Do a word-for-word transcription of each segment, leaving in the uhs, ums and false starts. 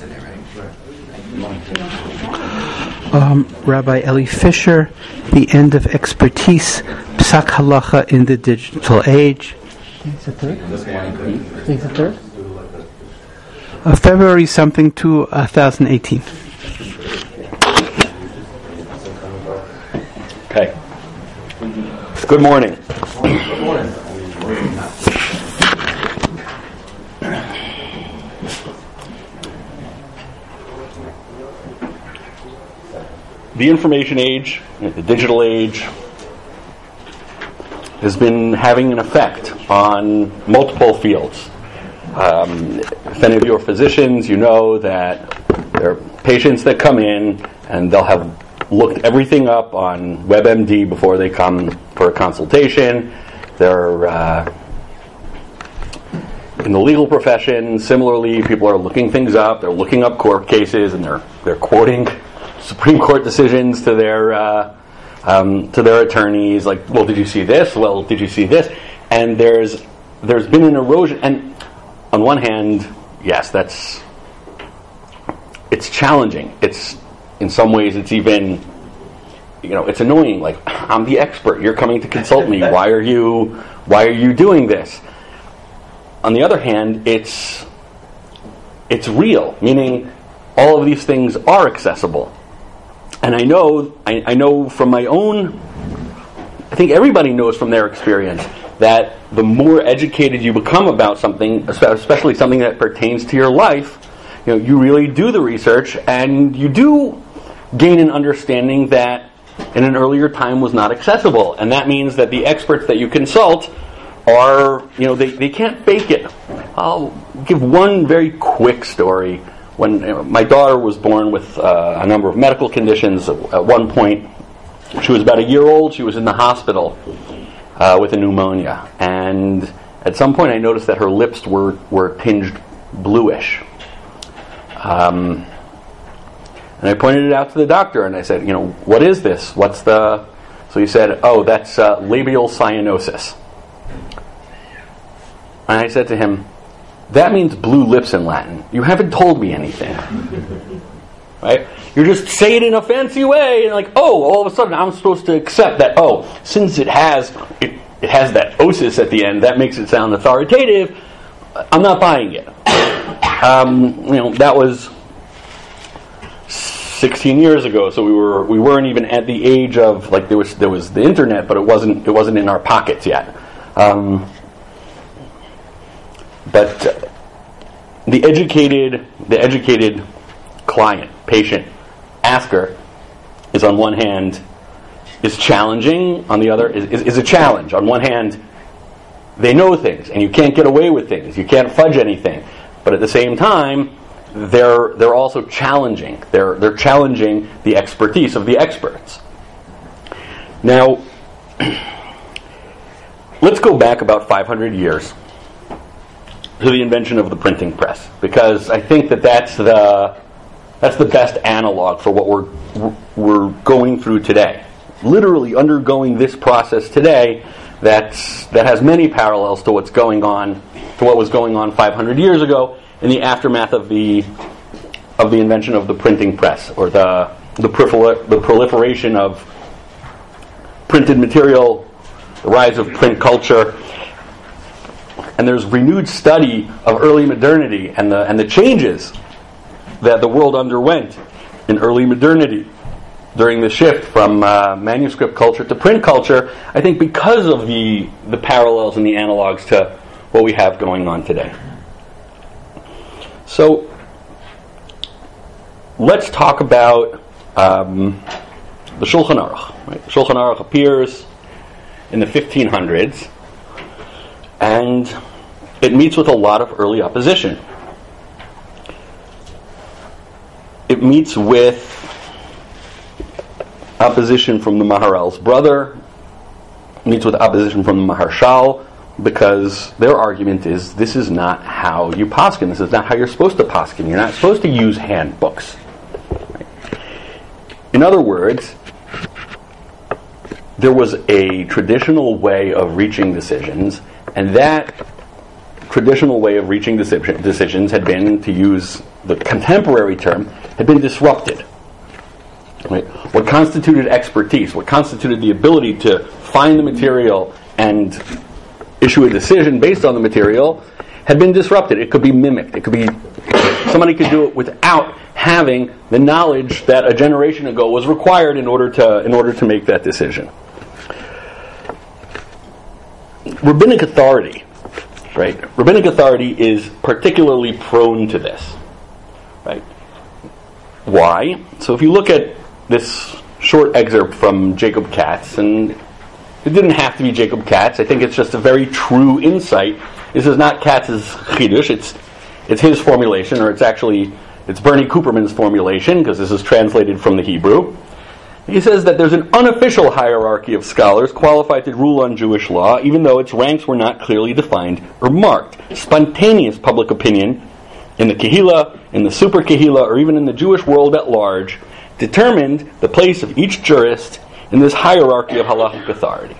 Um, Rabbi Eli Fisher, The End of Expertise, Psak Halacha in the Digital Age. It's the third? It's the third? Uh, February something to uh, twenty eighteen. Okay. Good morning. Good morning. The information age, the digital age, has been having an effect on multiple fields. Um, if any of you are physicians, you know that there are patients that come in and they'll have looked everything up on WebMD before they come for a consultation. They're uh, in the legal profession. Similarly, people are looking things up. They're looking up court cases and they're they're quoting Supreme Court decisions to their uh, um, to their attorneys. Like, well, did you see this? Well, did you see this? And there's there's been an erosion. And on one hand, yes, that's it's challenging. It's in some ways, it's even, you know, it's annoying. Like, I'm the expert. You're coming to consult me. Why are you, why are you doing this? On the other hand, it's, it's real. Meaning, all of these things are accessible. And I know, I, I know from my own, I think everybody knows from their experience that the more educated you become about something, especially something that pertains to your life, you know, you really do the research and you do gain an understanding that in an earlier time was not accessible. And that means that the experts that you consult are, you know, they, they can't fake it. I'll give one very quick story. When you know, my daughter was born with uh, a number of medical conditions, at one point she was about a year old, she was in the hospital uh, with a pneumonia. And at some point I noticed that her lips were, were tinged bluish. Um, and I pointed it out to the doctor, and I said, you know, what is this? What's the... So he said, oh, that's uh, labial cyanosis. And I said to him, that means blue lips in Latin. You haven't told me anything. Right? You're just saying it in a fancy way, and like, oh, all of a sudden I'm supposed to accept that, oh, since it has it, it has that osis at the end, that makes it sound authoritative. I'm not buying it. Um, you know, that was sixteen years ago, so we were we weren't even at the age of, like, there was there was the internet, but it wasn't it wasn't in our pockets yet. Um, but uh, the educated the educated client, patient, asker is on one hand is challenging, on the other is, is, is a challenge. On one hand, they know things, and you can't get away with things. You can't fudge anything. But at the same time, they're they're also challenging. They're they're challenging the expertise of the experts. Now, let's go back about five hundred years to the invention of the printing press, because I think that that's the that's the best analog for what we're we're going through today. Literally undergoing this process today. That's that has many parallels to what's going on, to what was going on five hundred years ago in the aftermath of the of the invention of the printing press, or the the, prolifer- the proliferation of printed material, the rise of print culture, and there's renewed study of early modernity and the and the changes that the world underwent in early modernity during the shift from uh, manuscript culture to print culture, I think because of the the parallels and the analogs to what we have going on today. So, let's talk about um, the Shulchan Aruch. Right? The Shulchan Aruch appears in the fifteen hundreds, and it meets with a lot of early opposition. It meets with opposition from the Maharal's brother, meets with opposition from the Maharshal, because their argument is this is not how you poskin. This is not how you're supposed to poskin. You're not supposed to use handbooks. In other words, there was a traditional way of reaching decisions, and that traditional way of reaching decision, decisions had been to use the contemporary term, had been disrupted. Right? What constituted expertise, what constituted the ability to find the material and issue a decision based on the material, had been disrupted. It could be mimicked. It could be somebody could do it without having the knowledge that a generation ago was required in order to in order to make that decision. Rabbinic authority, right? Rabbinic authority is particularly prone to this, right? Why? So if you look at this short excerpt from Jacob Katz, and it didn't have to be Jacob Katz. I think it's just a very true insight. This is not Katz's chidush. It's it's his formulation, or it's actually it's Bernie Cooperman's formulation, because this is translated from the Hebrew. He says that there's an unofficial hierarchy of scholars qualified to rule on Jewish law, even though its ranks were not clearly defined or marked. Spontaneous public opinion in the Kehillah, in the Super Kehillah, or even in the Jewish world at large determined the place of each jurist in this hierarchy of halachic authority.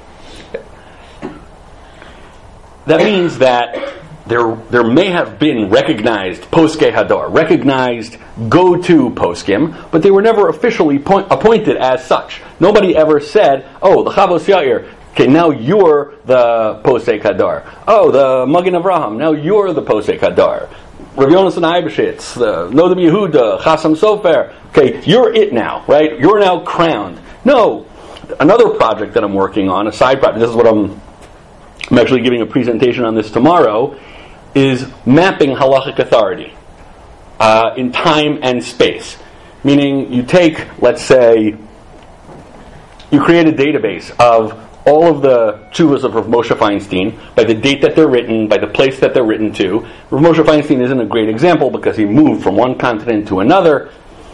That means that there there may have been recognized poskei hador, recognized go-to poskim, but they were never officially point, appointed as such. Nobody ever said, oh, the Chavos Yair, okay, now you're the posek hador. Oh, the Magen Avraham, now you're the posek hador. Rav Yonasan Eibeshitz, the Nodam Yehuda, Chasam Sofer, okay, you're it now, right? You're now crowned. No, another project that I'm working on, a side project, this is what I'm, I'm actually giving a presentation on this tomorrow, is mapping halachic authority uh, in time and space. Meaning you take, let's say, you create a database of all of the tshuvas of Rav Moshe Feinstein by the date that they're written, by the place that they're written to. Rav Moshe Feinstein isn't a great example because he moved from one continent to another.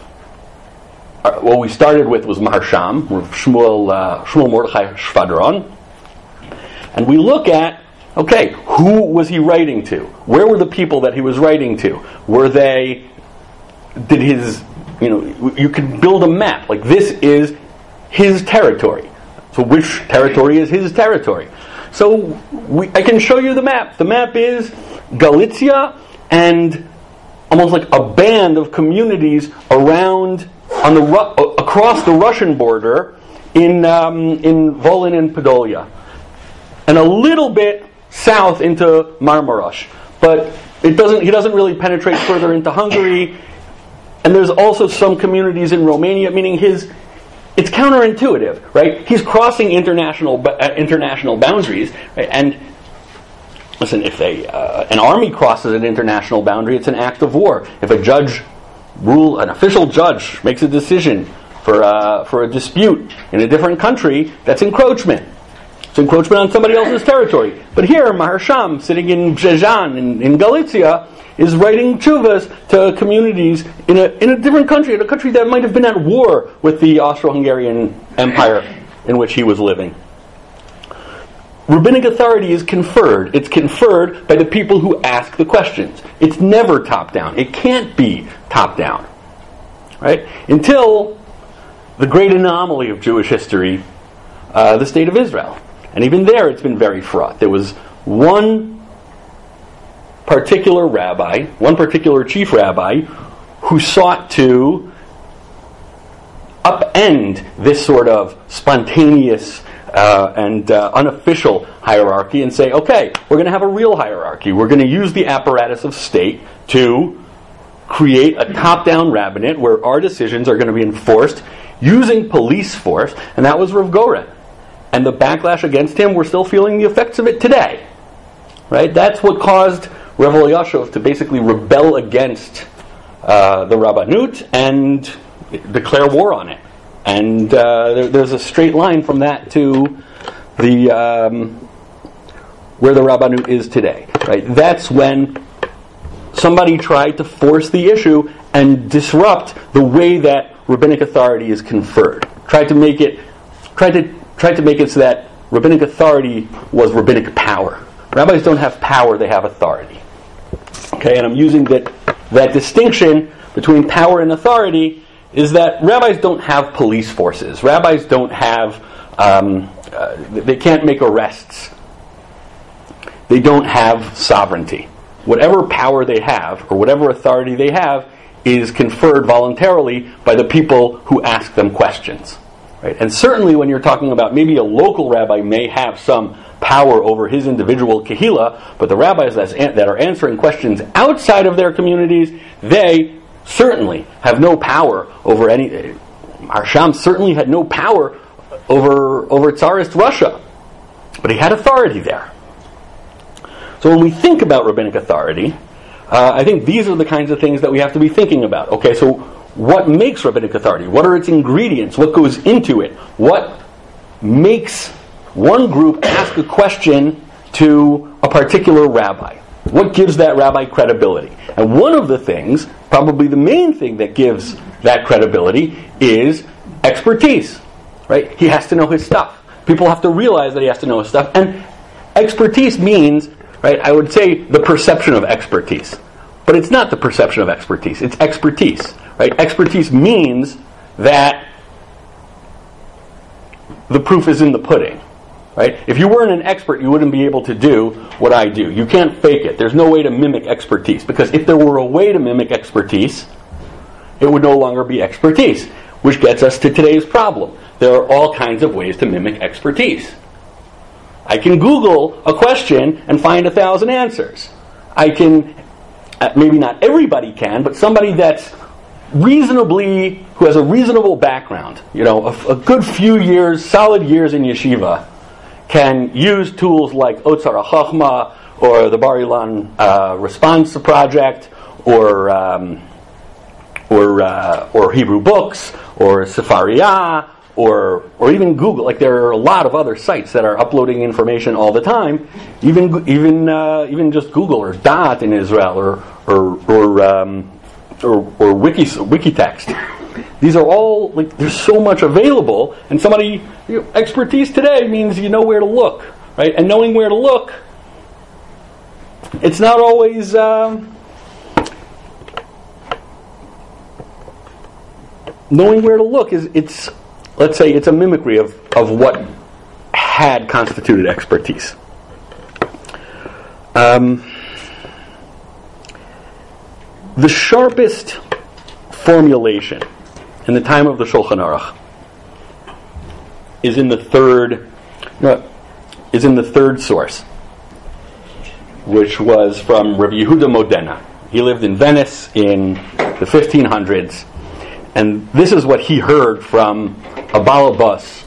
Uh, what we started with was Maharsham, Rav Shmuel, uh, Shmuel Mordechai Shvadron. And we look at, okay, who was he writing to? Where were the people that he was writing to? Were they, did his, you know, you could build a map. Like, this is his territory. So which territory is his territory? So we, I can show you the map. The map is Galicia and almost like a band of communities around, on the across the Russian border in um, in Volyn and Podolia. And a little bit south into Marmarosh, but it doesn't. He doesn't really penetrate further into Hungary. And there's also some communities in Romania, meaning his. It's counterintuitive, right? He's crossing international uh, international boundaries, right? And listen, if a uh, an army crosses an international boundary, it's an act of war. If a judge rule, an official judge makes a decision for uh, for a dispute in a different country, that's encroachment. It's encroachment on somebody else's territory. But here, Maharsham, sitting in Bzezhan, in, in Galicia, is writing tshuvas to communities in a in a different country, in a country that might have been at war with the Austro-Hungarian Empire in which he was living. Rabbinic authority is conferred. It's conferred by the people who ask the questions. It's never top-down. It can't be top-down. Right? Until the great anomaly of Jewish history, uh, the State of Israel. And even there, it's been very fraught. There was one particular rabbi, one particular chief rabbi, who sought to upend this sort of spontaneous uh, and uh, unofficial hierarchy and say, okay, we're going to have a real hierarchy. We're going to use the apparatus of state to create a top-down rabbinate where our decisions are going to be enforced using police force, and that was Rav Goren. And the backlash against him, we're still feeling the effects of it today. Right? That's what caused Rav Elyashiv to basically rebel against uh, the Rabbanut and declare war on it. And uh, there, there's a straight line from that to the um, where the Rabbanut is today. Right? That's when somebody tried to force the issue and disrupt the way that rabbinic authority is conferred. Tried to make it, tried to tried to make it so that rabbinic authority was rabbinic power. Rabbis don't have power; they have authority. Okay, and I'm using that that distinction between power and authority is that rabbis don't have police forces. Rabbis don't have, um, uh, they can't make arrests. They don't have sovereignty. Whatever power they have, or whatever authority they have, is conferred voluntarily by the people who ask them questions. Right? And certainly when you're talking about maybe a local rabbi may have some power over his individual kahila, but the rabbis that's an- that are answering questions outside of their communities, they certainly have no power over any... Arsham certainly had no power over, over Tsarist Russia, but he had authority there. So when we think about rabbinic authority, uh, I think these are the kinds of things that we have to be thinking about. Okay, so what makes rabbinic authority? What are its ingredients? What goes into it? What makes one group ask a question to a particular rabbi? What gives that rabbi credibility? And one of the things, probably the main thing that gives that credibility, is expertise. Right? He has to know his stuff. People have to realize that he has to know his stuff. And expertise means, right, I would say the perception of expertise. But it's not the perception of expertise. It's expertise. Right? Expertise means that the proof is in the pudding. Right? If you weren't an expert, you wouldn't be able to do what I do. You can't fake it. There's no way to mimic expertise. Because if there were a way to mimic expertise, it would no longer be expertise. Which gets us to today's problem. There are all kinds of ways to mimic expertise. I can Google a question and find a thousand answers. I can, maybe not everybody can, but somebody that's reasonably, who has a reasonable background, you know, a, a good few years, solid years in yeshiva, can use tools like Otzar HaChachma or the Bar Ilan uh, Response Project or um, or uh, or Hebrew Books or Sefaria or or even Google. Like there are a lot of other sites that are uploading information all the time. Even even uh, even just Google or Dot in Israel or or or um, or, or Wiki Wikitext. These are all, like, there's so much available, and somebody, you know, expertise today means you know where to look, right? And knowing where to look, it's not always, um, knowing where to look is, it's, let's say, it's a mimicry of, of what had constituted expertise. Um, the sharpest formulation in the time of the Shulchan Aruch is in the third no, is in the third source, which was from Rabbi Yehuda Modena. He lived in Venice in the fifteen hundreds, and this is what he heard from a balabas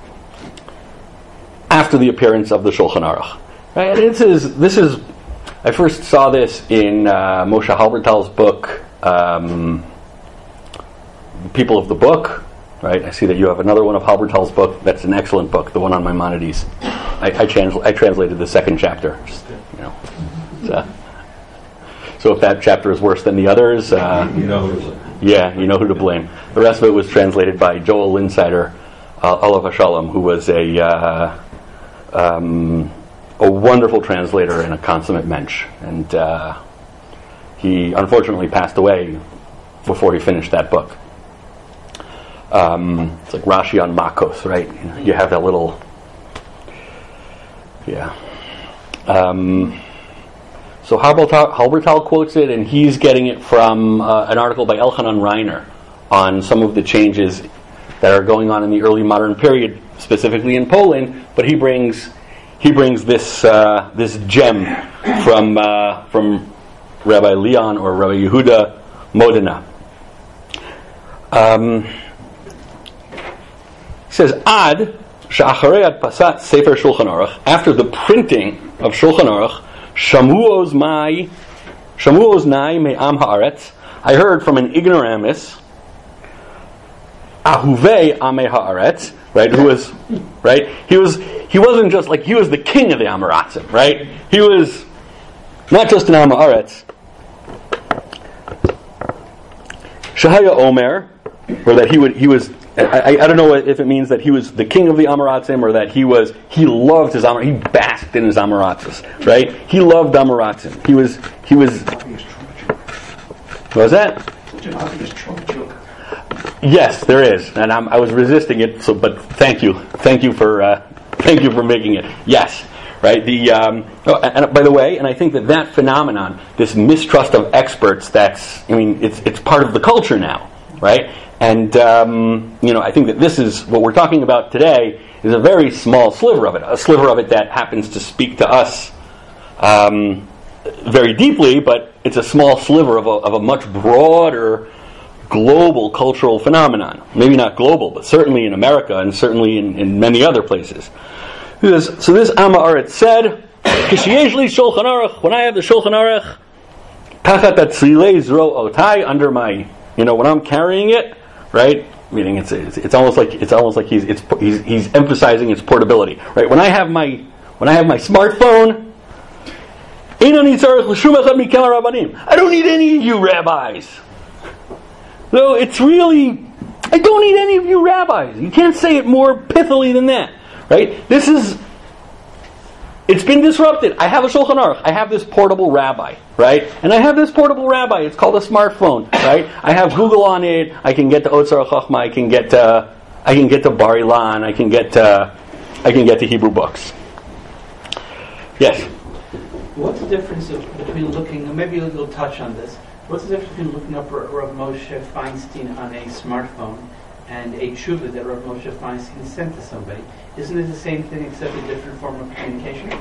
after the appearance of the Shulchan Aruch. Right? And this is this is I first saw this in uh, Moshe Halbertal's book. Um, People of the Book, right? I see that you have another one of Halbertal's book. That's an excellent book, the one on Maimonides. I, I, trans- I translated the second chapter. Just, you know, so, so if that chapter is worse than the others, uh, you know who yeah, you know who to blame. The rest of it was translated by Joel Linsider, uh, Olav Hashalom, who was a uh, um, a wonderful translator and a consummate mensch, and uh, he unfortunately passed away before he finished that book. Um, it's like Rashi on Makos, right? You know, you have that little, yeah. Um, so Halbertal, Halbertal quotes it, and he's getting it from uh, an article by Elchanan Reiner on some of the changes that are going on in the early modern period, specifically in Poland. But he brings he brings this uh, this gem from uh, from Rabbi Leon or Rabbi Yehuda Modena. Um, He says, Ad she'acharei adpasat Sefer Shulchan Aruch, after the printing of Shulchan Aruch, shamu oznai, shamu oznai me'am haaretz, I heard from an ignoramus, ahuvei amei haaretz, right? Who was, right? He was, he wasn't just like he was the king of the Amoratzim, right? He was not just an Am haaretz. Shahaya Omer, or that he would, he was. I, I don't know if it means that he was the king of the Amoratzim or that he was, he loved his Amor, he basked in his Amoratzis, right? He loved Amoratzim. He was, he was, what was that? Yes, there is. And I'm, I was resisting it, so, but thank you. Thank you for, uh, thank you for making it. Yes, right? The um, oh, and by the way, and I think that that phenomenon, this mistrust of experts, that's I mean, it's it's part of the culture now, right? And um, you know, I think that this is what we're talking about today is a very small sliver of it, a sliver of it that happens to speak to us um, very deeply, but it's a small sliver of a, of a much broader global cultural phenomenon. Maybe not global, but certainly in America and certainly in, in many other places. This, so this Amma Aretz said, "Kishiyesh li Shulchan Aruch, when I have the Shulchan Aruch, tachat atzilei zro otai, under my, you know, when I'm carrying it, right? Meaning it's it's, it's almost like it's almost like he's it's he's he's emphasizing its portability, right? When I have my when I have my smartphone, I don't need any of you rabbis. No, it's really, I don't need any of you rabbis. You can't say it more pithily than that, right? This is, it's been disrupted. I have a Shulchan Aruch. I have this portable rabbi, right? And I have this portable rabbi. It's called a smartphone, right? I have Google on it. I can get to Otzar Chachma. I can get to, I can get to Bar Ilan. I can get to, I can get to Hebrew books. Yes. What's the difference between looking? Maybe you'll touch on this. What's the difference between looking up Rav Moshe Feinstein on a smartphone and a tshuva that Rav Moshe Feinstein sent to somebody? Isn't it the same thing except a different form of communication?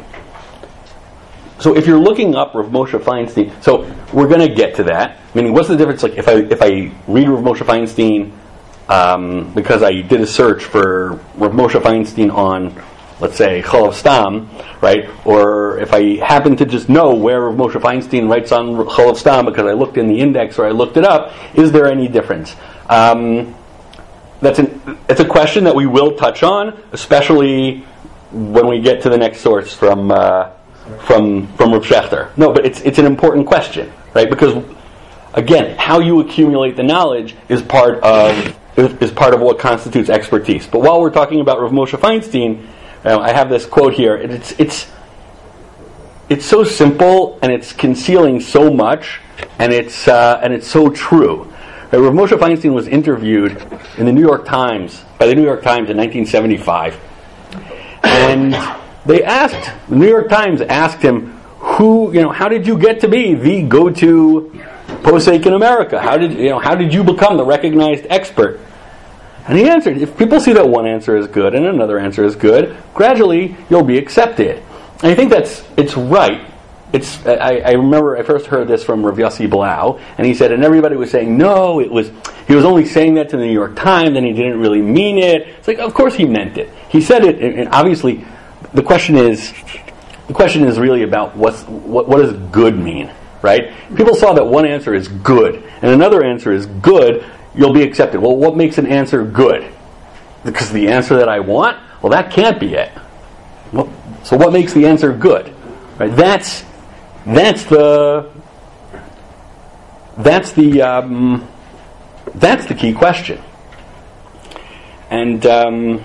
So if you're looking up Rav Moshe Feinstein, so we're going to get to that. Meaning, what's the difference? Like if I if I read Rav Moshe Feinstein um, because I did a search for Rav Moshe Feinstein on, let's say, Chalav Stam, right? Or if I happen to just know where Rav Moshe Feinstein writes on Chalav Stam because I looked in the index or I looked it up, is there any difference? Um, that's an it's a question that we will touch on, especially when we get to the next source from uh, from from Rav Shechter. No, but it's it's an important question, right? Because again, how you accumulate the knowledge is part of is part of what constitutes expertise. But while we're talking about Rav Moshe Feinstein, Uh, I have this quote here. And it's it's it's so simple, and it's concealing so much, and it's uh, and it's so true. Uh, Rav Moshe Feinstein was interviewed in the New York Times by the New York Times in nineteen seventy-five, and they asked the New York Times asked him, "Who you know? How did you get to be the go-to posek in America? How did you know? How did you become the recognized expert?" And he answered, if people see that one answer is good and another answer is good, gradually you'll be accepted. And I think that's, it's right. It's, I, I remember I first heard this from Rav Yossi Blau, and he said, and everybody was saying, no, it was, he was only saying that to the New York Times, and he didn't really mean it. It's like, of course he meant it. He said it, and obviously, the question is, the question is really about what's, what, what does good mean, right? People saw that one answer is good, and another answer is good, you'll be accepted. Well, what makes an answer good? Because the answer that I want? Well, that can't be it. Well, so what makes the answer good? Right? That's that's the that's the um, that's the key question. And um,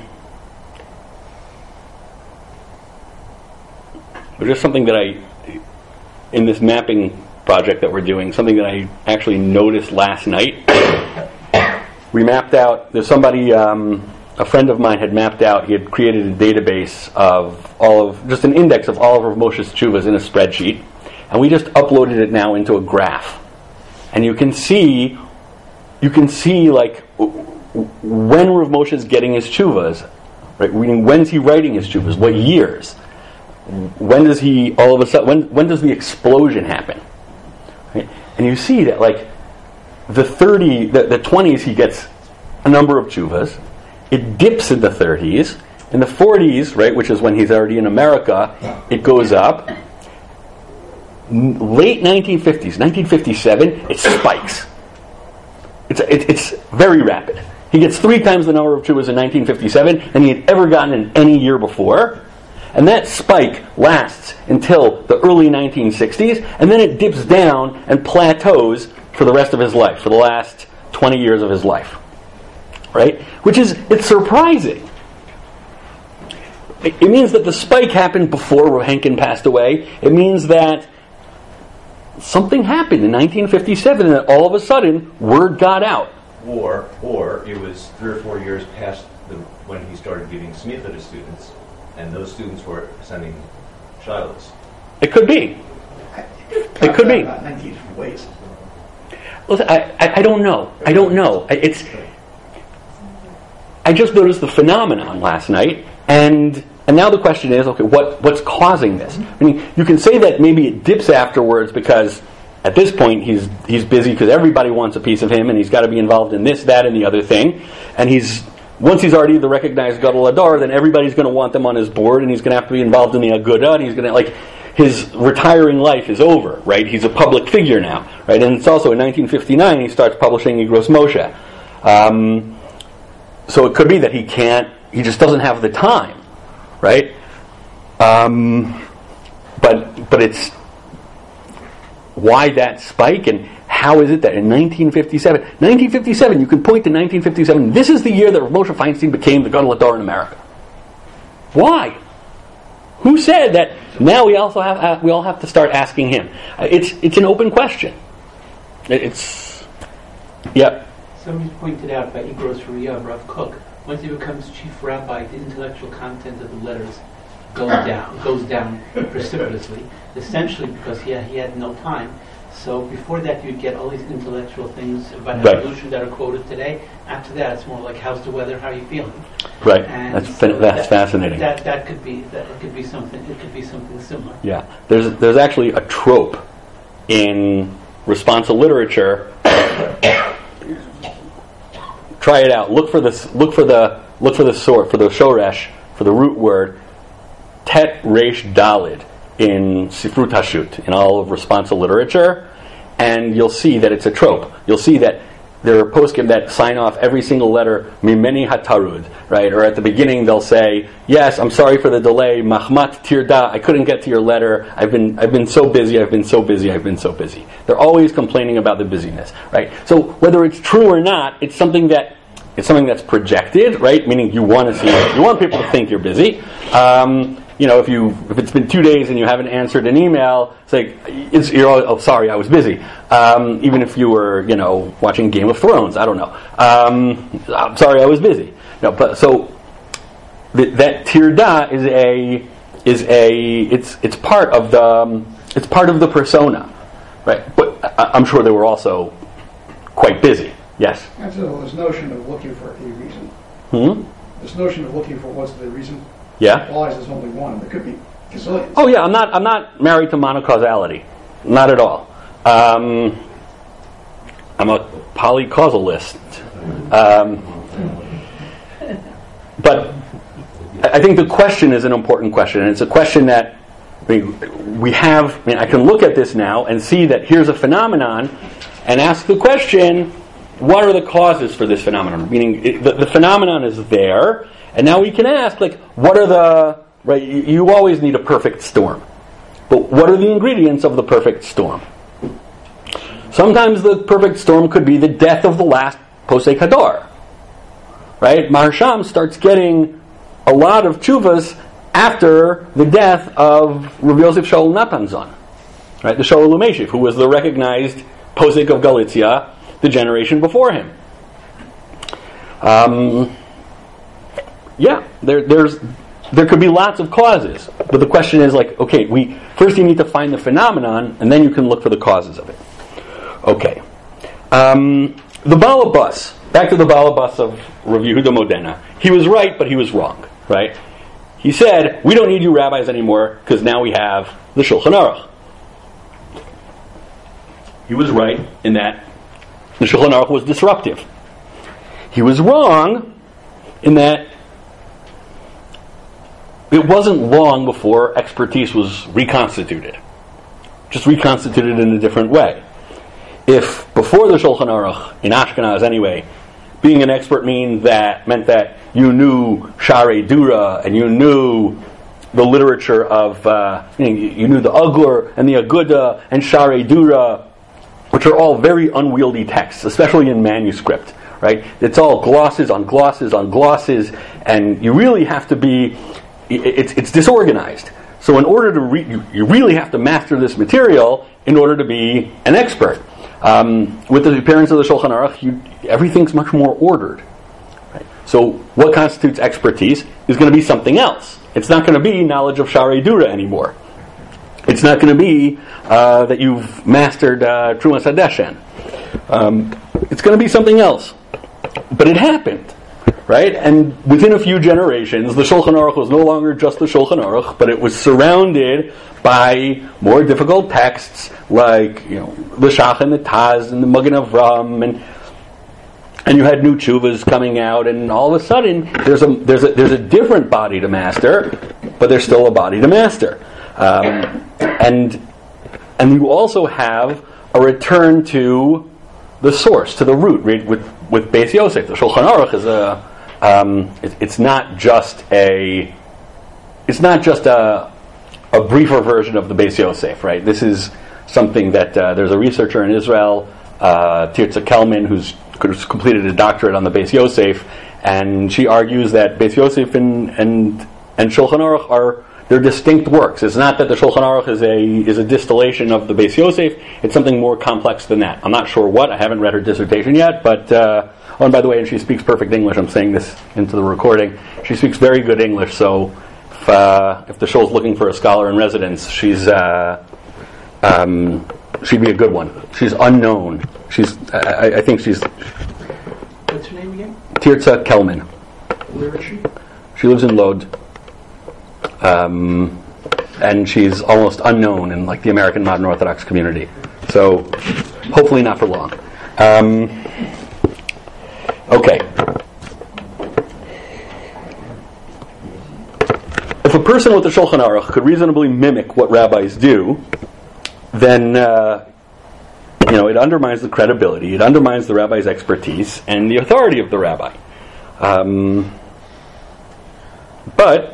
there's just something that I in this mapping project that we're doing, something that I actually noticed last night. We mapped out, there's somebody, um, a friend of mine had mapped out, he had created a database of all of, just an index of all of Rav Moshe's tshuvas in a spreadsheet, and we just uploaded it now into a graph. And you can see, you can see like, when Rav Moshe's getting his tshuvas, right? Meaning, when's he writing his tshuvas? What years? When does he, all of a sudden, when, when does the explosion happen? Right? And you see that, like, the thirty, the, the twenties, he gets a number of tshuvas. It dips in the thirties. In the forties, right, which is when he's already in America, it goes up. N- late nineteen fifties, nineteen fifty-seven, it spikes. It's it, it's very rapid. He gets three times the number of tshuvas in nineteen fifty-seven than he had ever gotten in any year before. And that spike lasts until the early nineteen sixties, and then it dips down and plateaus for the rest of his life, for the last twenty years of his life. Right? Which is, it's surprising. It, it means that the spike happened before Rav Henkin passed away. It means that something happened in nineteen fifty-seven, and that all of a sudden, word got out. Or, or it was three or four years past the, when he started giving smicha to students, and those students were sending Shiloh's. It could be. It could be. About nineteen different ways. Listen, I, I, I don't know. I don't know. I- It's. I just noticed the phenomenon last night, and and now the question is, okay, what what's causing this? I mean, you can say that maybe it dips afterwards because at this point he's he's busy because everybody wants a piece of him, and he's got to be involved in this, that, and the other thing, and he's once he's already the recognized Gadol Hador, then everybody's going to want them on his board, and he's going to have to be involved in the Agudah, and he's going to like. His retiring life is over, right? He's a public figure now, right? And it's also in nineteen fifty-nine he starts publishing Igros Moshe. Um, so it could be that he can't, he just doesn't have the time, right? Um, but but it's why that spike, and how is it that in nineteen fifty-seven, nineteen fifty-seven, you can point to nineteen fifty-seven. This is the year that Moshe Feinstein became the Gadol Hador in America. Why? Who said that? Now we also have uh, we all have to start asking him. Uh, it's it's an open question. It, it's yep. Somebody pointed out by Igros Riyah, Rav Kook, once he becomes chief rabbi, the intellectual content of the letters goes down, goes down precipitously, essentially because he had, he had no time. So before that, you'd get all these intellectual things about Right. evolution that are quoted today. After that, it's more like, how's the weather? How are you feeling? Right. And That's so fin- that's that, fascinating. That that could be that it could be something. It could be something similar. Yeah. There's there's actually a trope in responsive literature. Try it out. Look for this. Look for the look for the sort for the shoresh for the root word tet resh dalid in Sifrut Hashut in all of responsive literature, and you'll see that it's a trope. You'll see that there are poskim that sign off every single letter mimeni hatarud, right? Or at the beginning they'll say, "Yes, I'm sorry for the delay. Mahmat tirda, I couldn't get to your letter. I've been I've been so busy. I've been so busy. I've been so busy." They're always complaining about the busyness, right? So whether it's true or not, it's something that it's something that's projected, right? Meaning you want to see it. You want people to think you're busy. Um, You know, if you if it's been two days and you haven't answered an email, it's like it's, you're all, oh sorry, I was busy. Um, even if you were you know watching Game of Thrones, I don't know. Um, I'm sorry, I was busy. No, but so th- that tirda is a is a it's it's part of the um, it's part of the persona, right? But I, I'm sure they were also quite busy. Yes. And so this notion of looking for a reason, Hmm. this notion of looking for what's the reason, Yeah. applies as only one. There could be gazillions. Oh yeah, I'm not. I'm not married to monocausality, not at all. Um, I'm a polycausalist, um, but I think the question is an important question, and it's a question that I mean, we have. I mean, I can look at this now and see that here's a phenomenon, and ask the question: what are the causes for this phenomenon? Meaning, it, the, the phenomenon is there. And now we can ask, like, what are the, right, you, you always need a perfect storm. But what are the ingredients of the perfect storm? Sometimes the perfect storm could be the death of the last Posek Hador. Right? Maharsham starts getting a lot of tshuvas after the death of Rav Yosef Shaul Natanzon. Right? The Shaul Umeshiv, who was the recognized Posek of Galicia the generation before him. Um... Yeah, there, there's there could be lots of causes, but the question is like, okay, we first you need to find the phenomenon, and then you can look for the causes of it. Okay, um, the Balabas. Back to the Balabas of Rav Yehuda Modena. He was right, but he was wrong. Right? He said we don't need you rabbis anymore because now we have the Shulchan Aruch. He was right in that the Shulchan Aruch was disruptive. He was wrong in that it wasn't long before expertise was reconstituted. Just reconstituted in a different way. If before the Shulchan Aruch, in Ashkenaz anyway, being an expert mean that meant that you knew Sharei Dura and you knew the literature of, uh, you, know, you knew the Agur and the Aguda and Sharei Dura, which are all very unwieldy texts, especially in manuscript. Right? It's all glosses on glosses on glosses, and you really have to be. It's it's disorganized. So in order to re- you, you really have to master this material in order to be an expert. Um, with the appearance of the Shulchan Aruch, you, everything's much more ordered. Right? So what constitutes expertise is going to be something else. It's not going to be knowledge of Sharei Dura anymore. It's not going to be uh, that you've mastered uh, Trumas Hadeshen. Um, it's going to be something else. But it happened, right? And within a few generations, the Shulchan Aruch was no longer just the Shulchan Aruch, but it was surrounded by more difficult texts like, you know, the Shach and the Taz and the Magen Avram, and and you had new tshuvas coming out, and all of a sudden there's a there's a there's a different body to master, but there's still a body to master, um, and and you also have a return to the source, to the root. With with Beis Yosef, the Shulchan Aruch is a um, it, it's not just a it's not just a a briefer version of the Beis Yosef, right? This is something that uh, there's a researcher in Israel, uh, Tirza Kelman, who's who's completed a doctorate on the Beis Yosef, and she argues that Beis Yosef and and and Shulchan Aruch are they're distinct works. It's not that the Shulchan Aruch is a is a distillation of the Beis Yosef. It's something more complex than that. I'm not sure what. I haven't read her dissertation yet, but uh, oh, and by the way, and she speaks perfect English. I'm saying this into the recording. She speaks very good English, so if uh, if the shul's looking for a scholar in residence, she's uh, um, she'd be a good one. She's unknown. She's I, I think she's. What's her name again? Tirza Kelman. Where is she? She lives in Lod. Um, and she's almost unknown in like the American modern Orthodox community. So hopefully not for long. Um, okay. If a person with the Shulchan Aruch could reasonably mimic what rabbis do, then uh, you know it undermines the credibility, it undermines the rabbi's expertise and the authority of the rabbi. Um, but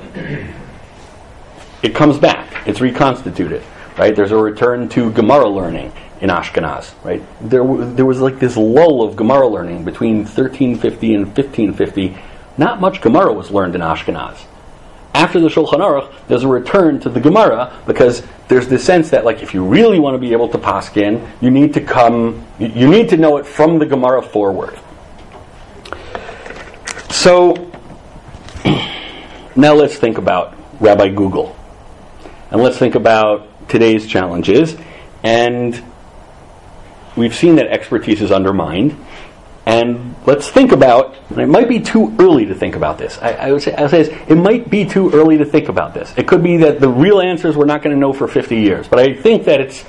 it comes back. It's reconstituted, right? There's a return to Gemara learning in Ashkenaz, right? There, w- there was like this lull of Gemara learning between thirteen fifty and fifteen fifty. Not much Gemara was learned in Ashkenaz. After the Shulchan Aruch, there's a return to the Gemara because there's this sense that, like, if you really want to be able to paskin, you need to come, you, you need to know it from the Gemara forward. So now let's think about Rabbi Google. And let's think about today's challenges. And we've seen that expertise is undermined. And let's think about, and it might be too early to think about this. I, I would say, I would say this, it might be too early to think about this. It could be that the real answers we're not going to know for fifty years. But I think that it's,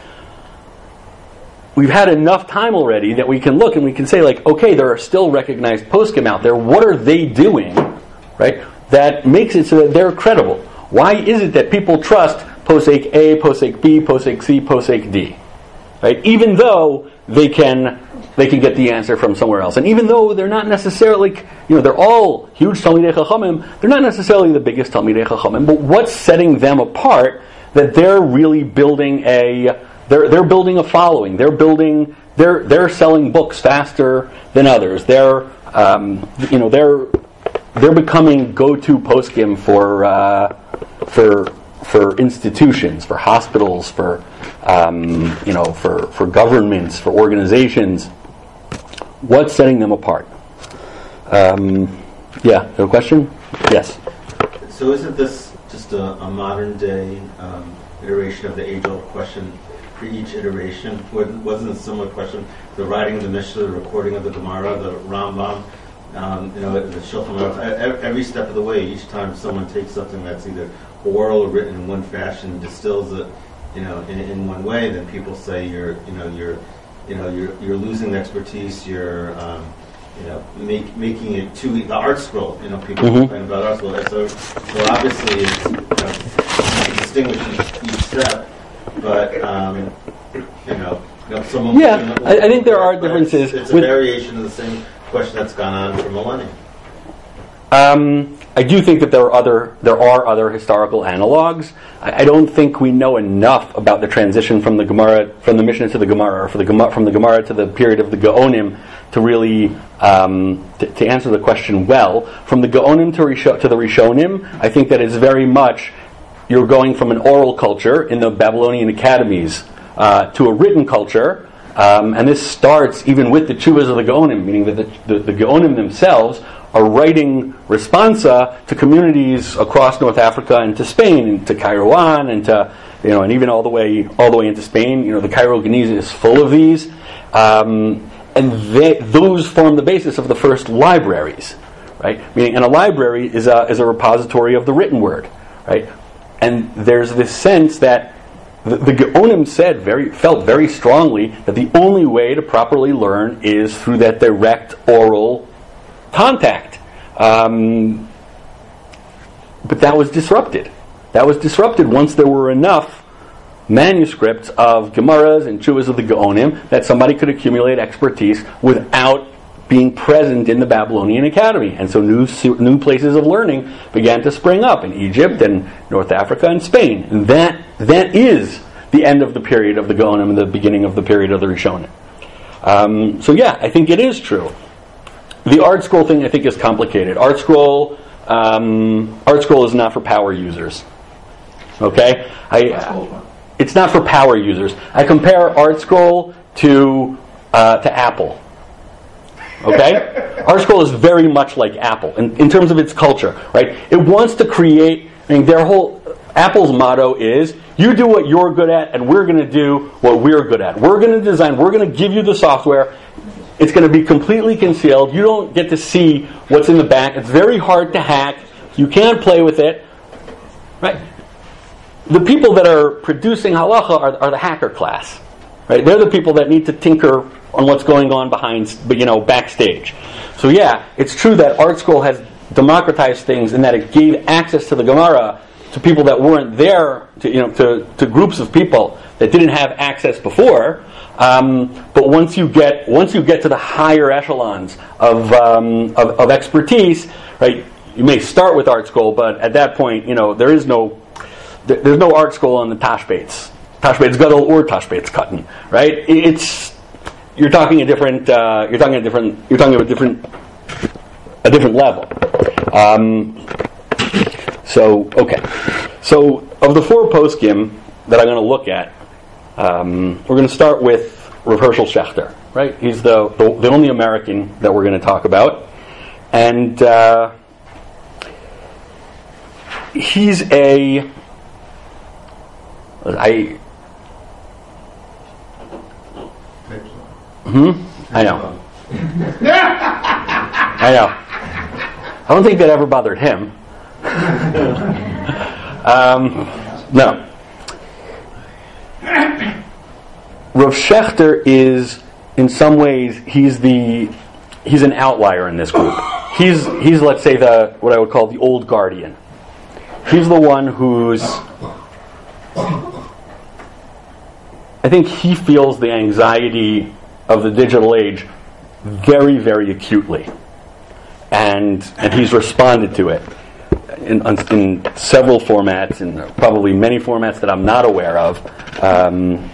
we've had enough time already that we can look and we can say, like, okay, there are still recognized poskim out there. What are they doing, right, that makes it so that they're credible? Why is it that people trust Posek A, Posek B, Posek C, Posek D? Right? Even though they can they can get the answer from somewhere else. And even though they're not necessarily, you know, they're all huge Talmidei Chachamim, they're not necessarily the biggest Talmidei Chachamim, but what's setting them apart that they're really building a they're they're building a following. They're building they're they're selling books faster than others. They're um, you know, they're they're becoming go-to poskim for uh, for for institutions, for hospitals, for um, you know, for, for governments, for organizations. What's setting them apart? Um, yeah, you have a question? Yes. So isn't this just a, a modern day um, iteration of the age-old question for each iteration? Wasn't it a similar question? The writing of the Mishnah, the recording of the Gemara, the Rambam, um, you know, the Shulchan Aruch, every step of the way, each time someone takes something that's either oral or written in one fashion, distills it, you know, in, in one way, then people say you're, you know, you're, you know, you're you're losing the expertise. You're, um, you know, make, making it too the art scroll. You know, people Mm-hmm. complain about art scroll. So, so obviously, it's, you know, you can distinguish each, each step, but um, you know, you know someone. Yeah, you know, I, I think there are but differences. It's, it's a with, variation of the same question that's gone on for millennia. Um, I do think that there are other there are other historical analogs. I, I don't think we know enough about the transition from the Gemara, from the Mishnah to the Gemara, or for the Gemara, from the Gemara to the period of the Gaonim to really um, to, to answer the question well. From the Gaonim to, Risho, to the Rishonim, I think that it's very much you're going from an oral culture in the Babylonian academies uh, to a written culture. Um, and this starts even with the Tshuvas of the Gaonim, meaning that the, the, the Gaonim themselves are writing responsa to communities across North Africa and to Spain and to Kairouan and to you know, and even all the way all the way into Spain. You know, the Cairo Geniza is full of these, um, and they, those form the basis of the first libraries, right? Meaning, and a library is a is a repository of the written word, right? And there's this sense that the, the Geonim said very felt very strongly that the only way to properly learn is through that direct oral contact. Um, but that was disrupted. That was disrupted once there were enough manuscripts of Gemaras and Chuvas of the Geonim that somebody could accumulate expertise without being present in the Babylonian Academy. And so new new places of learning began to spring up in Egypt and North Africa and Spain. And that that is the end of the period of the Geonim and the beginning of the period of the Rishonim. Um, so yeah, I think it is true. The Art Scroll thing, I think, is complicated. Art Scroll, um, Art Scroll is not for power users. Okay, I, it's not for power users. I compare Art Scroll to uh, to Apple. Okay, Art Scroll is very much like Apple in, in terms of its culture, right? It wants to create. I mean, their whole Apple's motto is: you do what you're good at, and we're going to do what we're good at. We're going to design. We're going to give you the software. It's going to be completely concealed. You don't get to see what's in the back. It's very hard to hack. You can't play with it, right? The people that are producing halacha are, are the hacker class, right? They're the people that need to tinker on what's going on behind, you know, backstage. So yeah, it's true that Art Scroll has democratized things in that it gave access to the Gemara to people that weren't there, to, you know, to, to groups of people that didn't have access before. Um, but once you get once you get to the higher echelons of, um, of of expertise, right? You may start with Art Scroll, but at that point, you know, there is no there's no Art Scroll on the Tashbates, Tashbates Gadol or Tashbates Cotton, right? It's you're talking a different uh, you're talking a different you're talking about a different a different level. Um, so okay, so of the four poskim that I'm going to look at. Um, we're going to start with Rav Hershel Schachter, right? He's the, the the only American that we're going to talk about, and uh, he's a I. Hmm. I know. I know. I don't think that ever bothered him. um, no. Rav Schachter is, in some ways, he's the he's an outlier in this group. He's he's let's say the what I would call the old guardian. He's the one who's I think he feels the anxiety of the digital age very, very acutely, and and he's responded to it in, in several formats, and probably many formats that I'm not aware of. Um,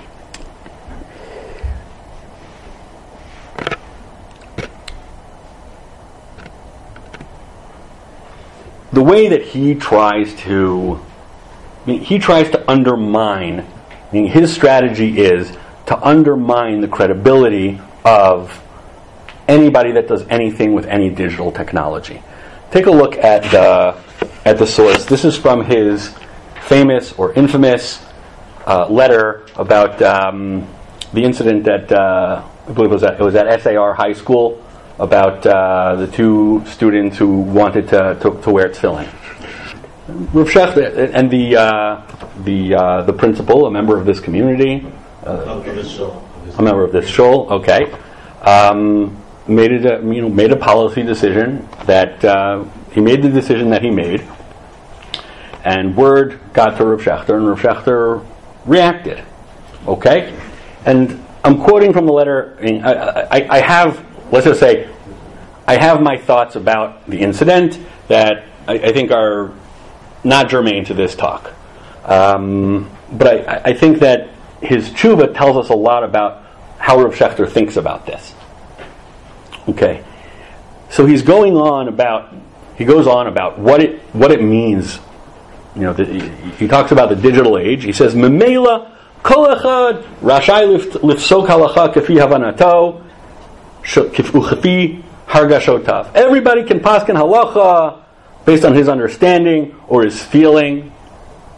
The way that he tries to, I mean, he tries to undermine, I mean, his strategy is to undermine the credibility of anybody that does anything with any digital technology. Take a look at the at the source. This is from his famous or infamous uh, letter about um, the incident at uh, I believe it was at, it was at S A R High School. About uh, the two students who wanted to, to, to wear tefillin. Rav Schachter and the uh, the uh, the principal, a member of this community, uh, a member of this shul, okay, um, made it a, you know made a policy decision that uh, he made the decision that he made, and word got to Rav Schachter, and Rav Schachter reacted, okay, and I'm quoting from the letter. I, I, I have. Let's just say, I have my thoughts about the incident that I, I think are not germane to this talk. Um, but I, I think that his tshuva tells us a lot about how Rav Schachter thinks about this. Okay, so he's going on about he goes on about what it what it means. You know, the, he, he talks about the digital age. He says, "Memela kol echad rashai lifsok halacha kafi havanato." Everybody can paskin halacha based on his understanding or his feeling.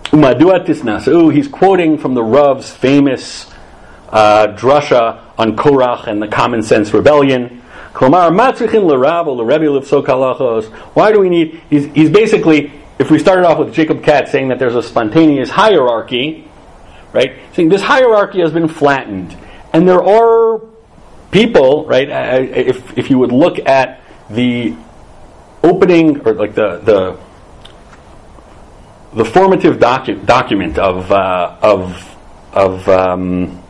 Umaduat tisnas. Ooh, he's quoting from the Rav's famous uh, drasha on Korach and the Common Sense Rebellion. Klomar matzrichin l'Rav or l'Rebbe l'fsok halachos. Why do we need? He's, he's basically, if we started off with Jacob Katz saying that there's a spontaneous hierarchy, right? Saying this hierarchy has been flattened, and there are people, right? If if you would look at the opening or like the the the formative docu- document of uh, of of um,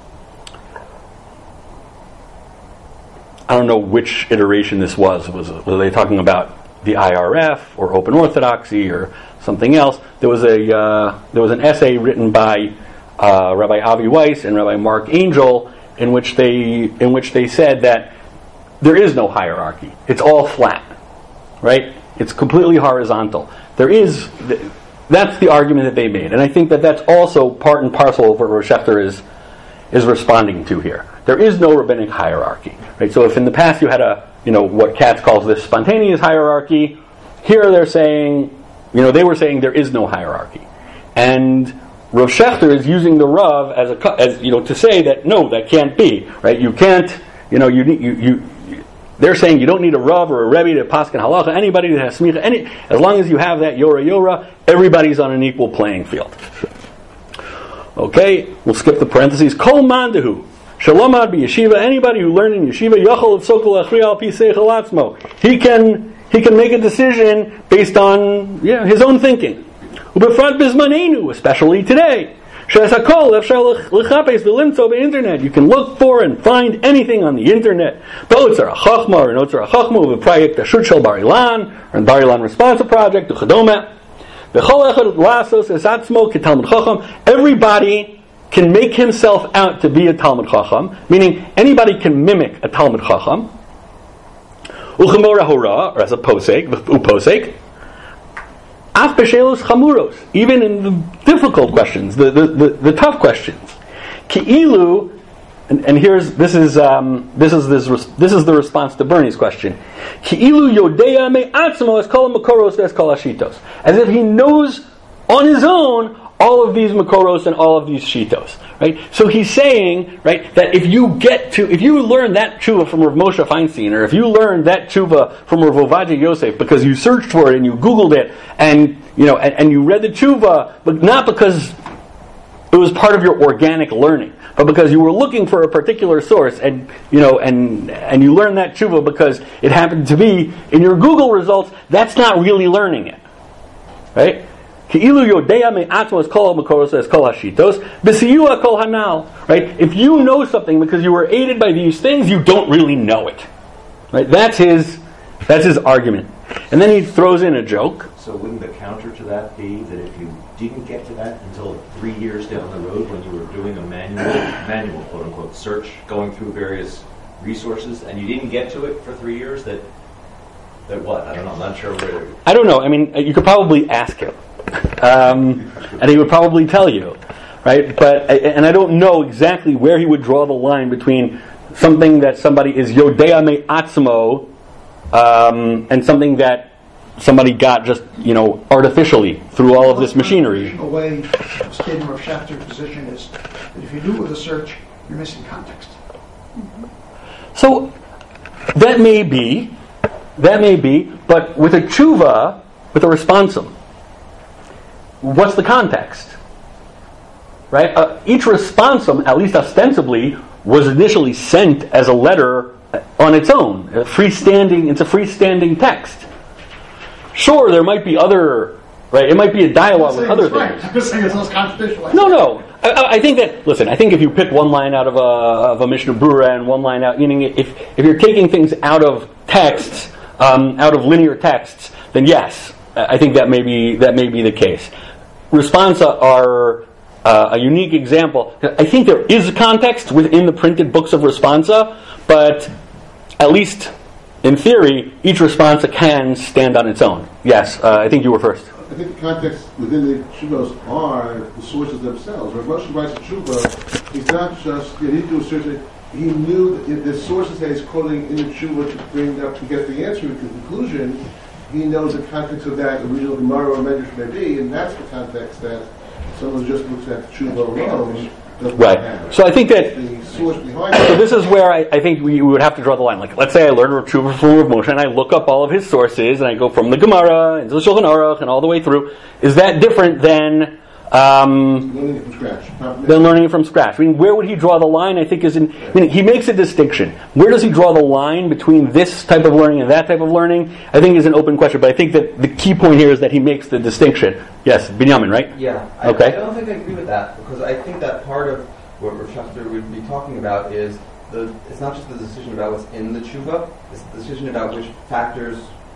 I don't know which iteration this was. Was were they talking about the I R F or Open Orthodoxy or something else? There was a uh, there was an essay written by uh, Rabbi Avi Weiss and Rabbi Mark Angel in which they in which they said that there is no hierarchy. It's all flat, right? It's completely horizontal. There is. That's the argument that they made, and I think that that's also part and parcel of what Rosh Schechter is is responding to here. There is no rabbinic hierarchy, right? So if in the past you had a, you know, what Katz calls this spontaneous hierarchy, here they're saying, you know, they were saying there is no hierarchy, and Rosh Schechter is using the Rav as a, as you know, to say that no, that can't be, right? You can't, you know, you need you you. They're saying you don't need a Rav or a Rebbe to paskin halacha. Anybody that has smicha, any, as long as you have that Yora Yora, everybody's on an equal playing field. Okay, we'll skip the parentheses. Kol mandahu shalomad b'yeshiva. Anybody who learned in yeshiva yachol v'sokol achri al pi seichel atzmo. He can he can make a decision based on yeah his own thinking. Ubefrat bizmanenu, especially today. You can look for and find anything on the internet. Or project Bar Ilan, or Bar Ilan Responsive Project, everybody can make himself out to be a Talmud Chacham, meaning anybody can mimic a Talmud Chacham. Or as a posek, uposek. Even in the difficult questions, the, the, the, the tough questions. Ki'ilu, and, and here's this is um, this is this this is the response to Bernie's question. Ki'ilu yodea me'atzmo es kol makoros es kol ashitos, as if he knows on his own all of these makoros and all of these shitos, right? So he's saying, right, that if you get to, if you learn that tshuva from Rav Moshe Feinstein, or if you learn that tshuva from Rav Ovadia Yosef because you searched for it and you Googled it, and you know, and, and you read the tshuva, but not because it was part of your organic learning, but because you were looking for a particular source, and you know, and and you learned that tshuva because it happened to be in your Google results. That's not really learning it, right? Right? If you know something because you were aided by these things, you don't really know it. Right? That's his that's his argument. And then he throws in a joke. So wouldn't the counter to that be that if you didn't get to that until three years down the road when you were doing a manual manual quote unquote search, going through various resources, and you didn't get to it for three years, that that what? I don't know, I'm not sure where I don't know. I mean, you could probably ask him. Um, and he would probably tell you, right? But and I don't know exactly where he would draw the line between something that somebody is yodea me'atzmo um, and something that somebody got just, you know, artificially through all of this machinery. The way of stating Rav Schachter's position is that if you do it with a search, you're missing context. So that may be, that may be, but with a tshuva, with a responsum, what's the context? Right? Uh, each responsum, at least ostensibly, was initially sent as a letter on its own. A freestanding, it's a freestanding text. Sure, there might be other, right? It might be a dialogue with other right. things. I'm just saying it's less constitutional. No, no. I, I think that, listen, I think if you pick one line out of a, of a Mishnah Brura and one line out, meaning if, if you're taking things out of texts, um, out of linear texts, then yes, I think that may be, that may be the case. Responsa are uh, a unique example. I think there is a context within the printed books of Responsa, but at least in theory, each responsa can stand on its own. Yes, uh, I think you were first. I think the context within the Tshuvos are the sources themselves. When Moshe writes a Tshuva, he's not just, he didn't do a search, he knew that the sources that he's quoting in the Tshuva to bring up to get the answer to the conclusion. He knows the context of that original Gemara or Medrash may be, and that's the context that someone just looks at tshuva alone. doesn't Right. matter. So I think that The source behind So it. this is where I, I think we, we would have to draw the line. Like, let's say I learn Rav Tshuva from Rav Moshe, and I look up all of his sources, and I go from the Gemara and the Shulchan Aruch and all the way through. Is that different than um, Learning it from scratch. Not- than learning it from scratch? I mean, where would he draw the line? I think is in. I mean, he makes a distinction. Where does he draw the line between this type of learning and that type of learning? I think is an open question. But I think that the key point here is that he makes the distinction. Yes, Binyamin, right? Yeah. I, Okay. I don't think I agree with that, because I think that part of what Rav Schachter would be talking about is the. It's not just the decision about what's in the tshuva; it's the decision about which factors,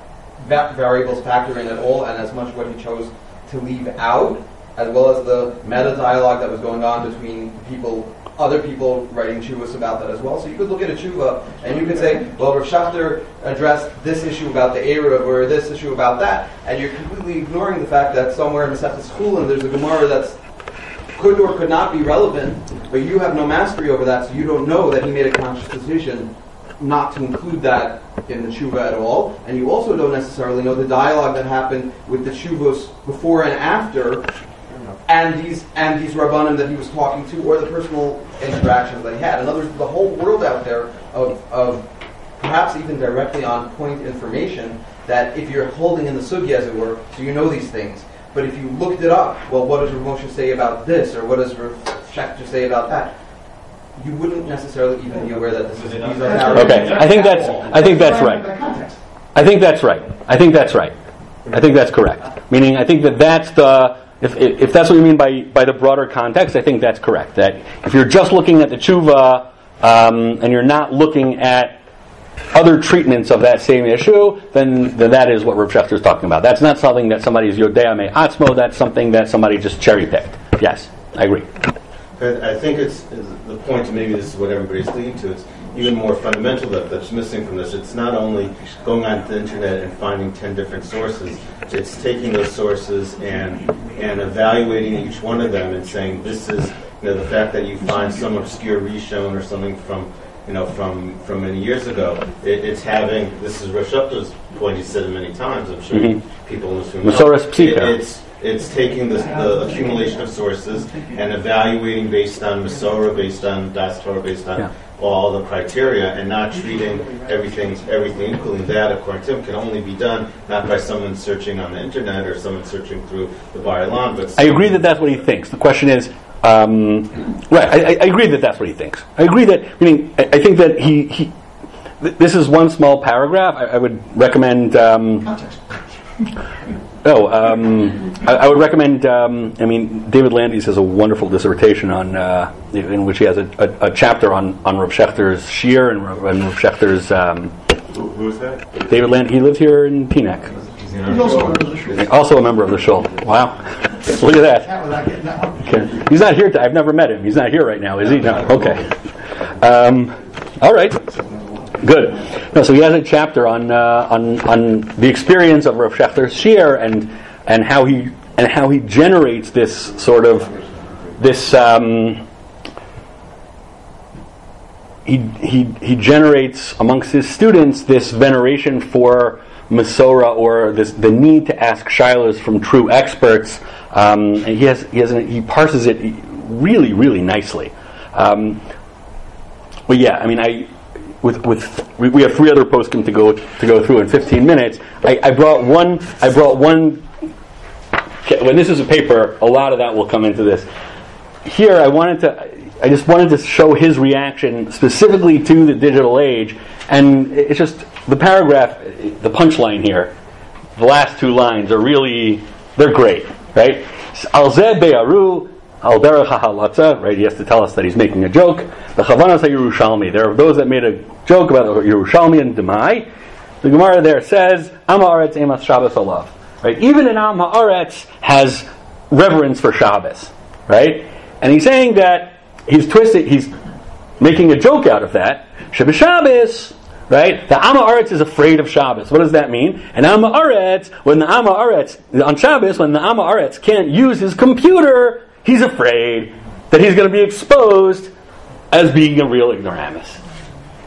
va- variables factor in at all, and as much what he chose to leave out, as well as the meta dialogue that was going on between people, other people writing tshuvas about that as well. So you could look at a tshuva and you could say, well, Rav Schachter addressed this issue about the Eruv or this issue about that, and you're completely ignoring the fact that somewhere in Masechet Chulin there's a Gemara that's could or could not be relevant, but you have no mastery over that, so you don't know that he made a conscious decision not to include that in the tshuva at all, and you also don't necessarily know the dialogue that happened with the tshuvos before and after, and these and these rabbanim that he was talking to, or the personal interactions that he had. In other words, the whole world out there of, of perhaps even directly on point information that if you're holding in the sugya, as it were, so you know these things. But if you looked it up, well, what does Rav Moshe say about this, or what does Rav Schachter say about that? You wouldn't necessarily even be aware that this is these are narratives. Okay, I think that's I think that's right. I think that's right. I think that's right. I think that's correct. Meaning, I think that that's the if if that's what you mean by by the broader context. I think that's correct. That if you're just looking at the tshuva um, and you're not looking at other treatments of that same issue, then, then that is what Rav Schachter is talking about. That's not something that somebody's Yodea Me Atzmo. That's something that somebody just cherry picked. Yes, I agree. I think it's, it's the point, and maybe this is what everybody's leading to, it's even more fundamental that, that's missing from this. It's not only going on the internet and finding ten different sources, it's taking those sources and and evaluating each one of them and saying, this is, you know, the fact that you find some obscure reshone or something from, you know, from, from many years ago, it, it's having, this is Rav Schachter's point, he said it many times, I'm sure Mm-hmm. people in this room know. Masoras Psika. It, it's It's taking the, the accumulation of sources and evaluating based on Masorah, based on Das Torah, based on Yeah. all the criteria, and not treating everything everything equally. That, according to him, can only be done not by someone searching on the internet or someone searching through the Bar Ilan, but I agree that that's what he thinks. The question is, um, right? I, I agree that that's what he thinks. I agree that. Meaning, I, I think that he, he th- this is one small paragraph. I, I would recommend. Um, Context. Oh, um, I, I would recommend. Um, I mean, David Landis has a wonderful dissertation on uh, in which he has a, a, a chapter on, on Rav Schechter's Shir and Rav, and Rav Schechter's. Um, Who, who is that? David Land. He lives here in Teaneck. He's also a member of the Shul. Also a member of the Shul. Wow, look at that. That without getting that one. Okay. He's not here. To, I've never met him. He's not here right now, is he? No. Okay. Um, all right. Good. No, so he has a chapter on uh, on on the experience of Rav Schechter's Shir and and how he and how he generates this sort of this. Um, he he he generates amongst his students this veneration for Masorah, or this the need to ask shilas from true experts. Um, and he has he has an, he parses it really really nicely. Um, but yeah, I mean I. With with we, we have three other poskim to go to go through in fifteen minutes. I, I brought one. I brought one. When this is a paper, a lot of that will come into this. Here, I wanted to. I just wanted to show his reaction specifically to the digital age, and it's just the paragraph, the punchline here. The last two lines are really they're great, right? Al zeh be'aru. Al derech hahalatza, right? He has to tell us that he's making a joke. The Chavanas HaYerushalmi. There are those that made a joke about Yerushalmi and Demai. The Gemara there says, Am ha'aretz emas Shabbos alav. Right? Even an Am ha'aretz has reverence for Shabbos, right? And he's saying that he's twisted. He's making a joke out of that. Shabbos Shabbos. Right? The Am ha'aretz is afraid of Shabbos. What does that mean? And Am ha'aretz, when the Am ha'aretz on Shabbos, when the Am ha'aretz can't use his computer, he's afraid that he's going to be exposed as being a real ignoramus.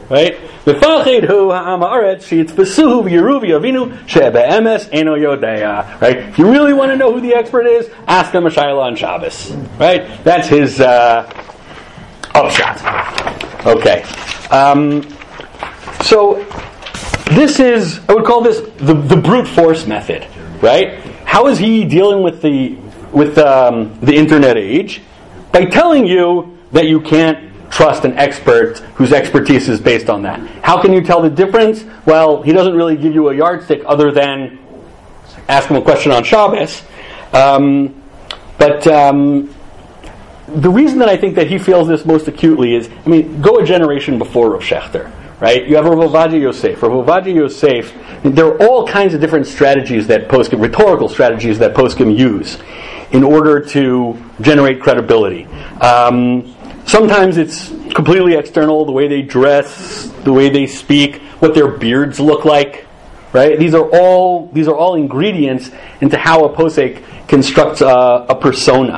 right? Mefachid hu ha'am haaretz sheyitzpesuhu v'yiru v'yavinu shebe'emes eno yodea. Right? If you really want to know who the expert is, ask him a shayla on Shabbos. Right? That's his uh, upshot. Okay. Um, so this is, I would call this the, the brute force method. Right? How is he dealing with the with um, the internet age? By telling you that you can't trust an expert whose expertise is based on that. How can you tell the difference? Well, he doesn't really give you a yardstick other than ask him a question on Shabbos. Um, but um, the reason that I think that he feels this most acutely is, I mean, go a generation before Rav Shechter, right? You have Rav Ovadia Yosef. Rav Ovadia Yosef, there are all kinds of different strategies that poskim, rhetorical strategies that poskim use in order to generate credibility. Um, Sometimes it's completely external, the way they dress, the way they speak, what their beards look like, right? These are all these are all ingredients into how a posek constructs a, a persona.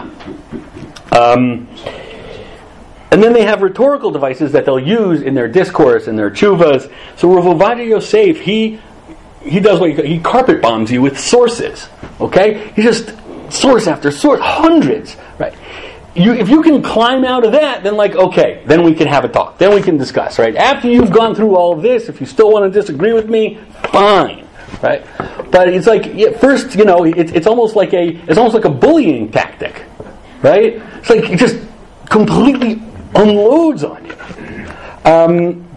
Um, and then they have rhetorical devices that they'll use in their discourse and their tshuvas. So Rav Ovadia Yosef, he he does what he, he carpet bombs you with sources. Okay, he just source after source, hundreds, right? You, if you can climb out of that, then like, okay, then we can have a talk. Then we can discuss, right? After you've gone through all of this, if you still want to disagree with me, fine, right? But it's like, yeah, first, you know, it's it's almost like a it's almost like a bullying tactic, right? It's like it just completely unloads on you. Um,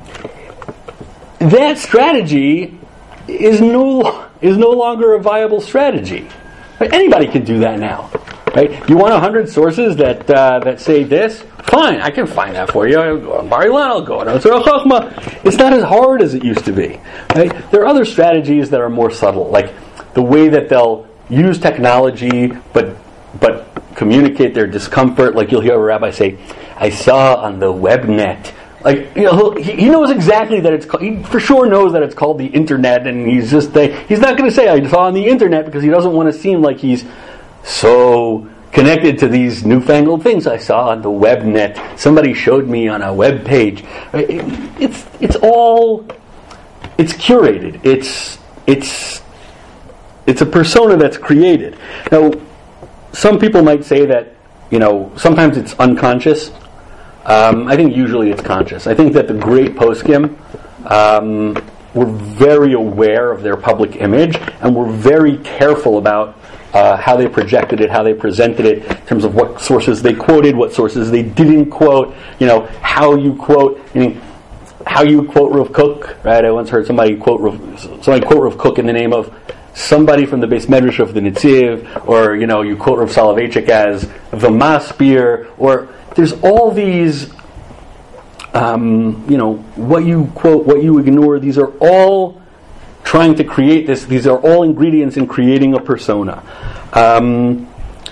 that strategy is no is no longer a viable strategy. Right? Anybody can do that now. Right? You want a hundred sources that uh, that say this? Fine, I can find that for you. I'll go on Bar Ilan, I'll go on Tzara Chochma. It's not as hard as it used to be. Right? There are other strategies that are more subtle, like the way that they'll use technology, but but communicate their discomfort. Like you'll hear a rabbi say, "I saw on the webnet." Like you know, he, he knows exactly that it's called, he for sure knows that it's called the internet, and he's just they, he's not going to say I saw on the internet because he doesn't want to seem like he's so connected to these newfangled things I saw on the webnet. Somebody showed me on a web page. It, it's it's all it's curated. It's it's it's a persona that's created. Now, some people might say that you know sometimes it's unconscious. Um, I think usually it's conscious. I think that the great poskim um, were very aware of their public image and were very careful about Uh, how they projected it, how they presented it, in terms of what sources they quoted, what sources they didn't quote, you know, how you quote, I mean, how you quote Rav Kook, right? I once heard somebody quote Rav, somebody quote Rav Kook in the name of somebody from the Beis Medrash of the Nitziv, or, you know, you quote Rav Soloveitchik as the Maspir, or there's all these, um, you know, what you quote, what you ignore, these are all trying to create this. These are all ingredients in creating a persona. Um,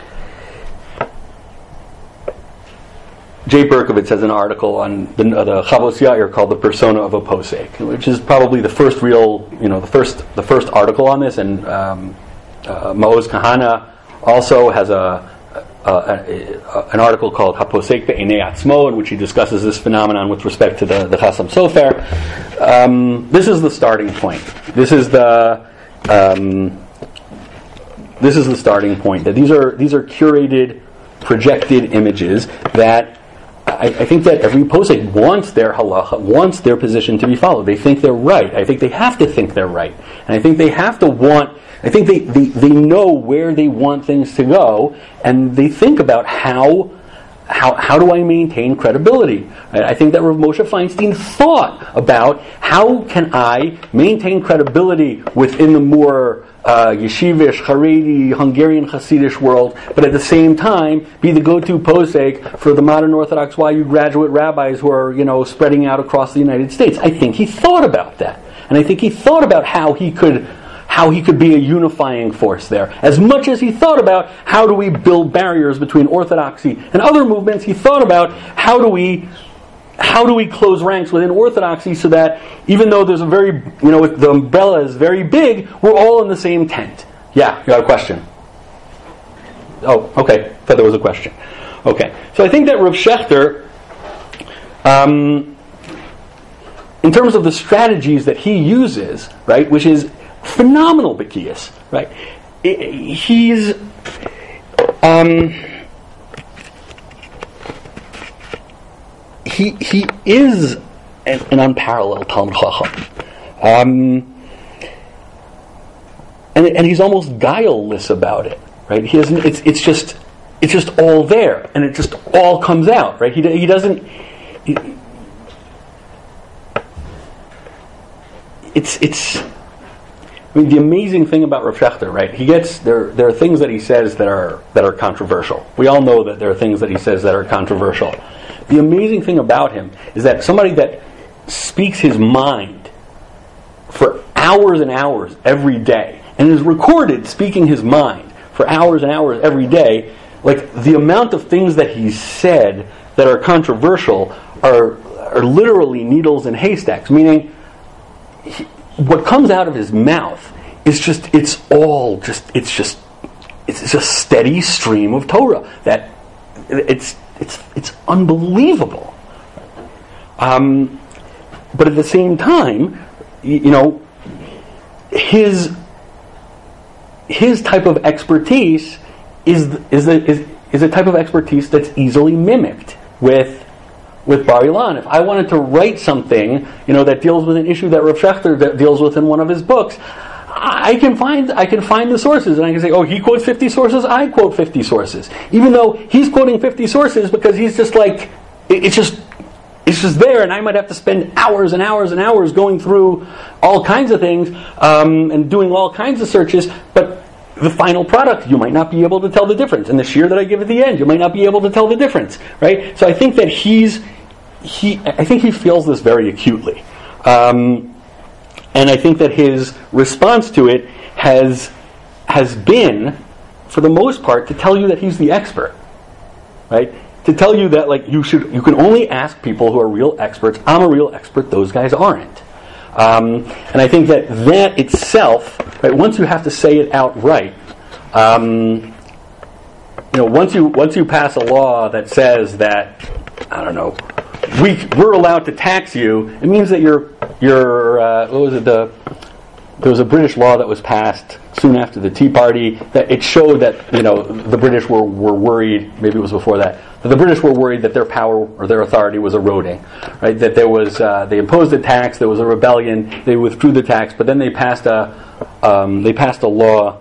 Jay Berkovitz has an article on the, uh, the Chavos Yair called "The Persona of a Posek," which is probably the first real, you know, the first the first article on this. And um, uh, Maoz Kahana also has a, a, a an article called "Haposek Be'enei Atzmo," in which he discusses this phenomenon with respect to the the Chasam Sofer. Um, this is the starting point. This is the um, this is the starting point. That these are these are curated, projected images that I, I think that every posek wants their halacha, wants their position to be followed. They think they're right. I think they have to think they're right, and I think they have to want. I think they, they, they know where they want things to go, and they think about how. How how do I maintain credibility? I think that Rav Moshe Feinstein thought about how can I maintain credibility within the more uh, yeshivish, Haredi, Hungarian Hasidish world, but at the same time be the go-to posek for the modern Orthodox Y U graduate rabbis who are you know spreading out across the United States. I think he thought about that, and I think he thought about how he could. How he could be a unifying force there. As much as he thought about how do we build barriers between orthodoxy and other movements, he thought about how do we how do we close ranks within orthodoxy so that even though there's a very, you know, the umbrella is very big, we're all in the same tent. Yeah, you got a question? Oh, okay. Thought there was a question. Okay. So I think that Rav Shechter, um, in terms of the strategies that he uses, right, which is phenomenal Bekias, right? He's um, he he is an, an unparalleled Talmud Chacham, um, and and he's almost guileless about it, right? He doesn't. It's it's just it's just all there, and it just all comes out, right? He he doesn't. He, it's it's. I mean, the amazing thing about Rav Shechter, right? He gets there. There are things that he says that are that are controversial. We all know that there are things that he says that are controversial. The amazing thing about him is that somebody that speaks his mind for hours and hours every day, and is recorded speaking his mind for hours and hours every day, like the amount of things that he's said that are controversial are are literally needles in haystacks. Meaning, he, what comes out of his mouth is just, it's all just, it's just, it's just steady stream of Torah. That it's, it's, it's unbelievable. Um, but at the same time, you, you know, his, his type of expertise is, is, a, is, is a type of expertise that's easily mimicked with with Bar Ilan. If I wanted to write something, you know, that deals with an issue that Rav Shechter that deals with in one of his books, I can find I can find the sources, and I can say, oh, he quotes fifty sources, I quote fifty sources. Even though he's quoting fifty sources because he's just like, it, it's just it's just there, and I might have to spend hours and hours and hours going through all kinds of things um, and doing all kinds of searches, but the final product, you might not be able to tell the difference. And the shear that I give at the end, you might not be able to tell the difference, right? So I think that he's He, I think he feels this very acutely, um, and I think that his response to it has has been, for the most part, to tell you that he's the expert, right? To tell you that like you should, you can only ask people who are real experts. I'm a real expert; those guys aren't. Um, and I think that that itself, right? Once you have to say it outright, um, you know, once you once you pass a law that says that, I don't know, we we're allowed to tax you, it means that you're you're uh, what was it the there was a British law that was passed soon after the Tea Party that it showed that, you know, the British were, were worried, maybe it was before that, but the British were worried that their power or their authority was eroding, right? That there was uh, they imposed a tax, there was a rebellion, they withdrew the tax, but then they passed a um, they passed a law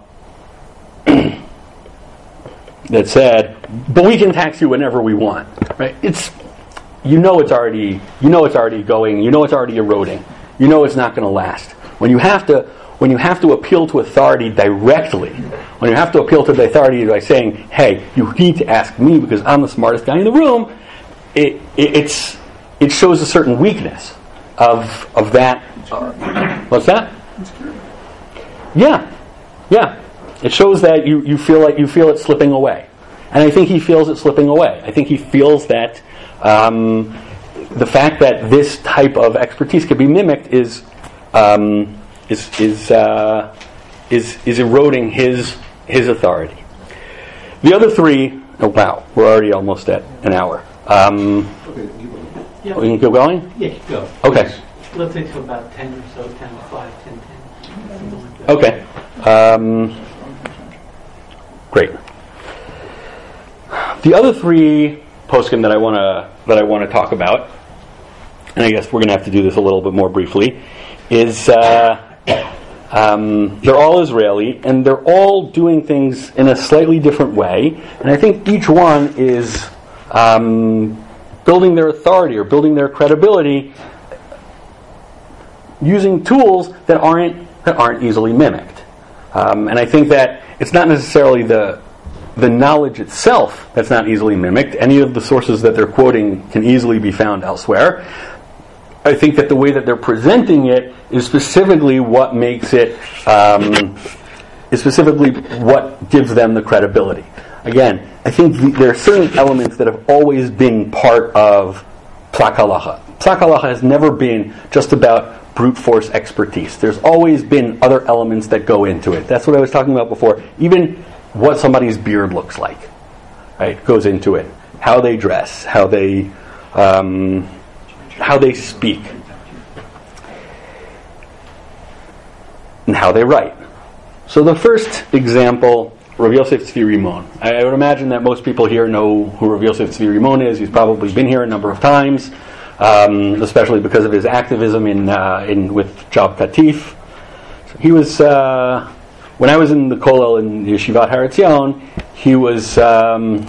that said, but we can tax you whenever we want, right? It's You know it's already. You know it's already going. You know it's already eroding. You know it's not going to last. When you have to, when you have to appeal to authority directly, when you have to appeal to the authority by saying, "Hey, you need to ask me because I'm the smartest guy in the room," it, it it's it shows a certain weakness of of that. Uh, what's that? Yeah, yeah. It shows that you, you feel like you feel it slipping away, and I think he feels it slipping away. I think he feels that. Um, the fact that this type of expertise can be mimicked is um, is is, uh, is is eroding his his authority. The other three, oh wow, we're already almost at an hour. Um, Yeah. we can keep going? Yeah, keep going. Okay. Let's say till about ten or so, ten or five, ten, ten. Something like that. Okay. Um, great. The other three poskim that I want to that I want to talk about, and I guess we're going to have to do this a little bit more briefly, is uh, um, they're all Israeli and they're all doing things in a slightly different way, and I think each one is um, building their authority or building their credibility using tools that aren't that aren't easily mimicked, um, and I think that it's not necessarily the the knowledge itself that's not easily mimicked. Any of the sources that they're quoting can easily be found elsewhere. I think that the way that they're presenting it is specifically what makes it, um, is specifically what gives them the credibility. Again, I think the, there are certain elements that have always been part of Psak Halacha. Psak Halacha has never been just about brute force expertise. There's always been other elements that go into it. That's what I was talking about before. Even what somebody's beard looks like, right, goes into it. How they dress, how they, um, how they speak, and how they write. So the first example, Rav Yosef Tzvi Rimon. I, I would imagine that most people here know who Rav Yosef Tzvi Rimon is. He's probably been here a number of times, um, especially because of his activism in uh, in with Job Katif. So he was, uh, when I was in the Kollel in Yeshivat Har Etzion, he was um,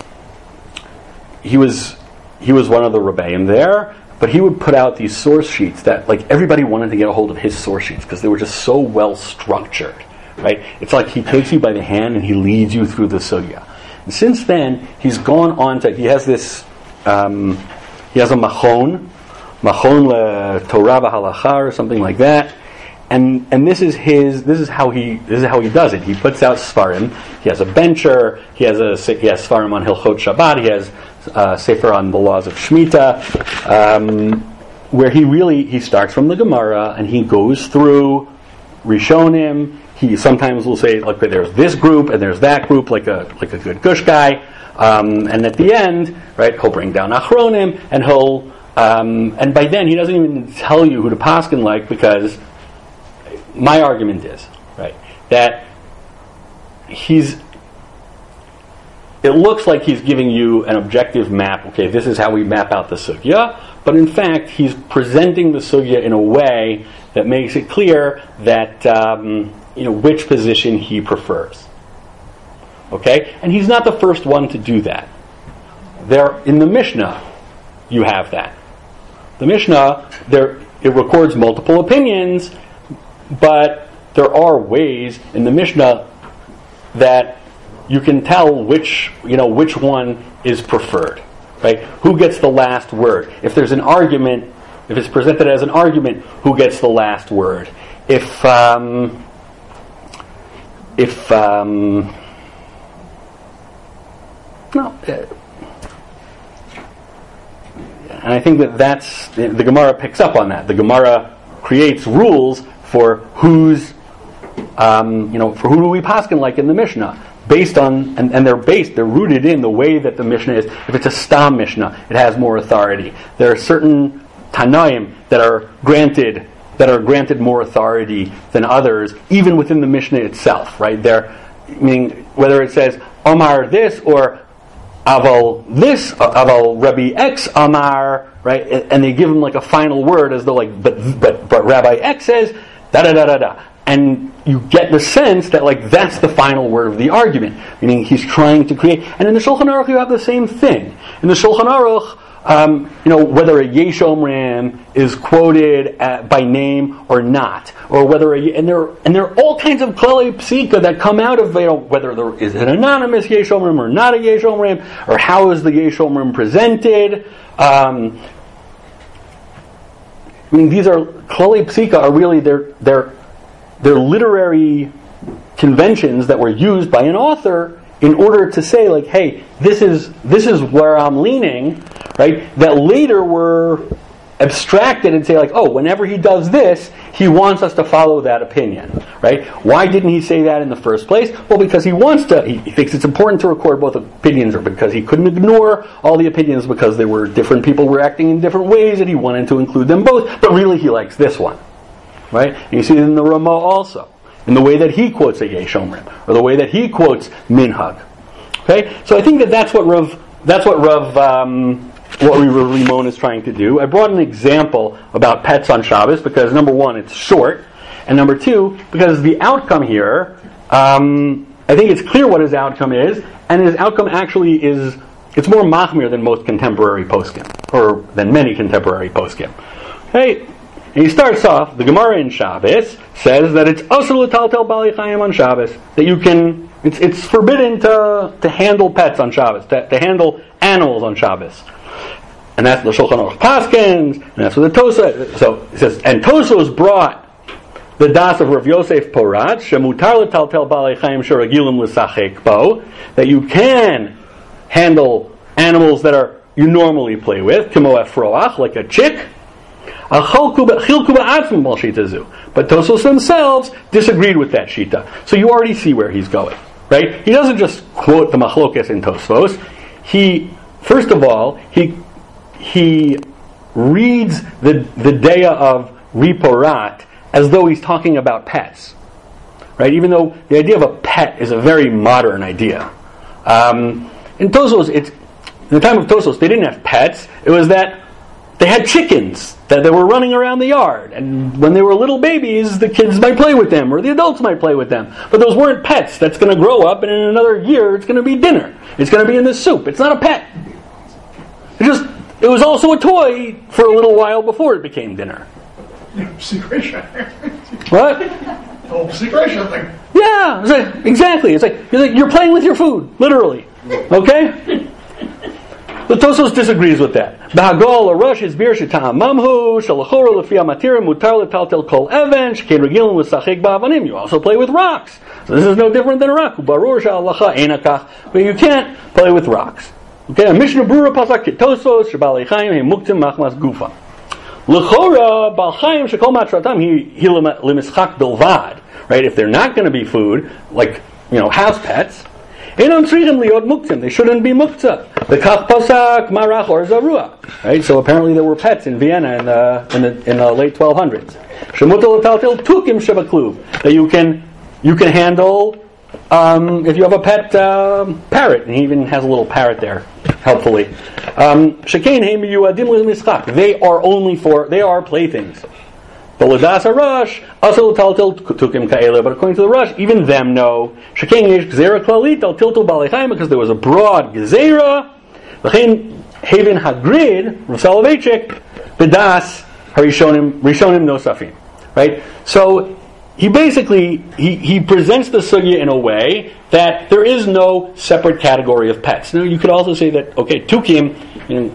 he was he was one of the Rebbeim there. But he would put out these source sheets that, like, everybody wanted to get a hold of his source sheets because they were just so well structured, right? It's like he takes you by the hand and he leads you through the sugya. And since then, he's gone on to, he has this, um, he has a machon, machon le Torah v'halacha or something like that. And and this is his. This is how he. This is how he does it. He puts out svarim. He has a bencher. He has a. He has svarim on Hilchot Shabbat. He has uh, sefer on the laws of Shemitah, um, where he really he starts from the Gemara and he goes through Rishonim. He sometimes will say, like, there's this group and there's that group, like a like a good gush guy. Um, and at the end, right, he'll bring down Achronim and he'll. Um, and by then, he doesn't even tell you who to paskin like, because my argument is, right, that he's, it looks like he's giving you an objective map. Okay, this is how we map out the sugya, but in fact, he's presenting the sugya in a way that makes it clear that um, you know which position he prefers. Okay, and he's not the first one to do that. There, in the Mishnah, you have that. The Mishnah, there, it records multiple opinions, but there are ways in the Mishnah that you can tell which, you know, which one is preferred, right? Who gets the last word? If there's an argument, if it's presented as an argument, who gets the last word? If, um, if, um, no, uh, and I think that that's, the, the Gemara picks up on that. The Gemara creates rules for who's, um, you know, for who do we paskin like in the Mishnah, based on, and, and they're based, they're rooted in the way that the Mishnah is. If it's a Stam Mishnah, it has more authority. There are certain Tanaim that are granted, that are granted more authority than others, even within the Mishnah itself, right? They're, meaning, whether it says Omar this or Aval this, Aval Rabbi X Amar, right? And they give him like a final word as though like, but but but Rabbi X says da da da da da, and you get the sense that like that's the final word of the argument, meaning he's trying to create. And in the Shulchan Aruch you have the same thing. In the Shulchan Aruch, um, you know, whether a Yesh Omrim is quoted at, by name or not, or whether a, and there and there are all kinds of klali psika that come out of, you know, whether there is an anonymous Yesh Omrim or not a Yesh Omrim, or how is the Yesh Omrim presented. Um, I mean, these are klali psika are really they're they're they're literary conventions that were used by an author in order to say, like, hey, this is this is where I'm leaning, right? That later were abstracted and say, like, oh, whenever he does this, he wants us to follow that opinion, right? Why didn't he say that in the first place? Well, because he wants to. He, he thinks it's important to record both opinions, or because he couldn't ignore all the opinions because there were different people were acting in different ways, and he wanted to include them both. But really, he likes this one, right? And you see it in the Ramah also, in the way that he quotes a Yesh Omrim, or the way that he quotes Minhag. Okay, so I think that that's what Rav, that's what Rav, um, what Rav Rimon is trying to do. I brought an example about pets on Shabbos because number one, it's short, and number two, because the outcome here, um, I think it's clear what his outcome is, and his outcome actually is, it's more machmir than most contemporary poskim, or than many contemporary poskim. Okay. And he starts off, the Gemara in Shabbos says that it's asur l'taltel bali chayim on Shabbos, that you can, it's it's forbidden to to handle pets on Shabbos, to, to handle animals on Shabbos. And that's the Shulchan Aruch Paskins, and that's what the Tosa, so it says, and Tosos brought the das of Rav Yosef Porat, shemutar l'taltel bali chayim sheragilim l'sachek bo, that you can handle animals that are you normally play with, kimo efroach, like a chick. But Tosos themselves disagreed with that shita. So you already see where he's going, right? He doesn't just quote the machlokes in Tosfos. He, first of all, he he reads the the daya of Riporat as though he's talking about pets, right? Even though the idea of a pet is a very modern idea. Um, in Tosfos, it's in the time of Tosfos, they didn't have pets. It was that they had chickens that they were running around the yard, and when they were little babies, the kids might play with them, or the adults might play with them. But those weren't pets. That's going to grow up, and in another year, it's going to be dinner. It's going to be in the soup. It's not a pet. It just it was also a toy for a little while before it became dinner. Secretion. What? The whole secretion thing. Yeah, it's like, exactly. It's like, it's like you're playing with your food, literally. Okay? The Tosfos disagrees with that. Bahagol or Rush is bir shita'am mamhu shalachora lefi amatir mutar letaltel kol even shekein regilin l'sachik ba'avanim. You also play with rocks. So this is no different than a rock. Barur sha'alacha einakach. But you can't play with rocks. Okay? A Mishnah Brura pasak Tosfos shebalei chayim he muktim machmas gufa. L'chora bal chayim shekol matratam he he lemischak bilvad. Right? If they're not going to be food, like you know house pets. They shouldn't be muktzah. The kach pasak marach or zarua. Right. So apparently there were pets in Vienna in the in the, in the late twelve hundreds. Shemutal taltil tukim shebakluv, that you can you can handle um, if you have a pet um, parrot, and he even has a little parrot there, helpfully. Shekein heim yuadim l'mischak. They are only for they are playthings. But l'das harash asol taltil tukim kaela. But according to the Rush, even them know shekein yesh gzera klalit al tiltu balechayim, because there was a broad gezerah. L'chein haven hagrid Rav Soloveitchik b'das harishonim rishonim nosafim. Right. So he basically he, he presents the sugya in a way that there is no separate category of pets. Now you could also say that okay, tukim, you know,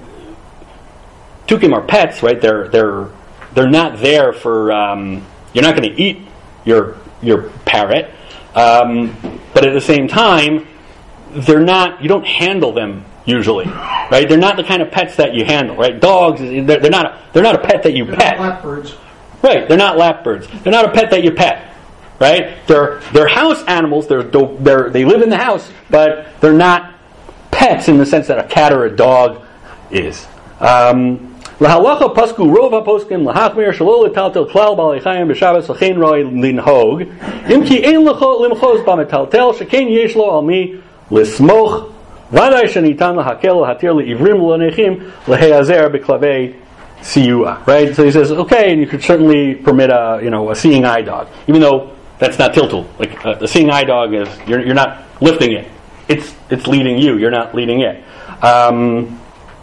tukim are pets, right? They're they're They're not there for. Um, you're not going to eat your your parrot, um, but at the same time, they're not. You don't handle them usually, right? They're not the kind of pets that you handle, right? Dogs, they're, they're not. A, they're not a pet that you They're pet. not lapbirds. Right? They're not lapbirds. They're not a pet that you pet, right? They're they're house animals. They're they're they live in the house, but they're not pets in the sense that a cat or a dog is. Um, Lahalacha pasku rov haposkim lahachmir shelo letaltel klal balei chayim b'Shabbos l'chein roi linhog im ki ein limchos b'metaltel shekein yesh lo al mi lismoch vaday shenitan lahakel lahatir leivrim l'nechim leheazer b'klavei siyua. Right, so he says, okay, and you could certainly permit a you know a seeing eye dog, even though that's not tiltul. Like uh, the seeing eye dog is you're you're not lifting it; it's it's leading you. You're not leading it. Um,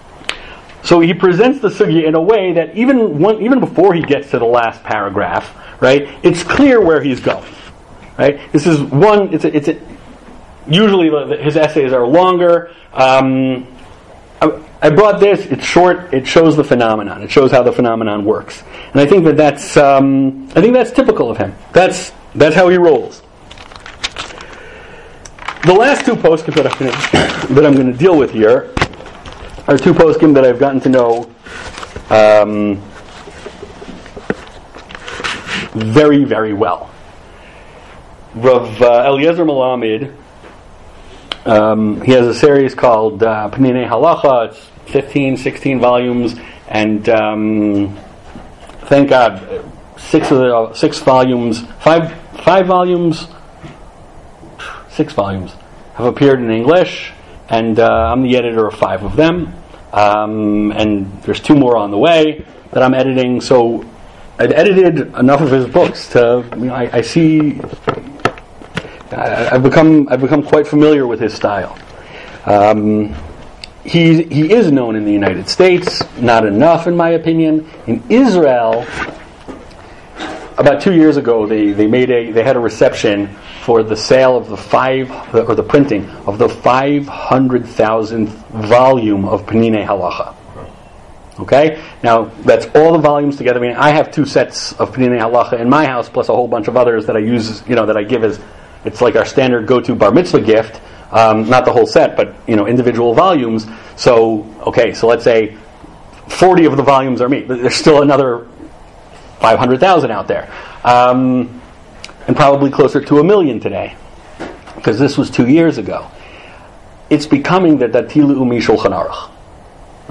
So he presents the sugya in a way that even one, even before he gets to the last paragraph, right? It's clear where he's going, right? This is one. It's a, it's a, usually the, his essays are longer. Um, I, I brought this. It's short. It shows the phenomenon. It shows how the phenomenon works, and I think that that's um, I think that's typical of him. That's that's how he rolls. The last two poskim that I'm gonna, that I'm going to deal with here are two poskim that I've gotten to know um, very, very well. Rav uh, Eliezer Melamed, um, he has a series called uh, Peninei Halacha. It's fifteen, sixteen volumes, and um, thank God, six of the uh, six volumes, five five volumes, six volumes have appeared in English. And uh, I'm the editor of five of them, um, and there's two more on the way that I'm editing. So I've edited enough of his books to, you know, I, I see. I, I've become I've become quite familiar with his style. Um, he he is known in the United States, not enough in my opinion. In Israel, about two years ago, they, they made a they had a reception for the sale of the five or the printing of the five hundred thousandth volume of Peninei Halacha. Okay, now that's all the volumes together. I mean, I have two sets of Peninei Halacha in my house, plus a whole bunch of others that I use. You know, that I give as it's like our standard go-to bar mitzvah gift. Um, not the whole set, but you know, individual volumes. So okay, so let's say forty of the volumes are me. There's still another five hundred thousand out there. Um, and probably closer to a million today, because this was two years ago. It's becoming the Datilu Umi Shulchan Aruch, right?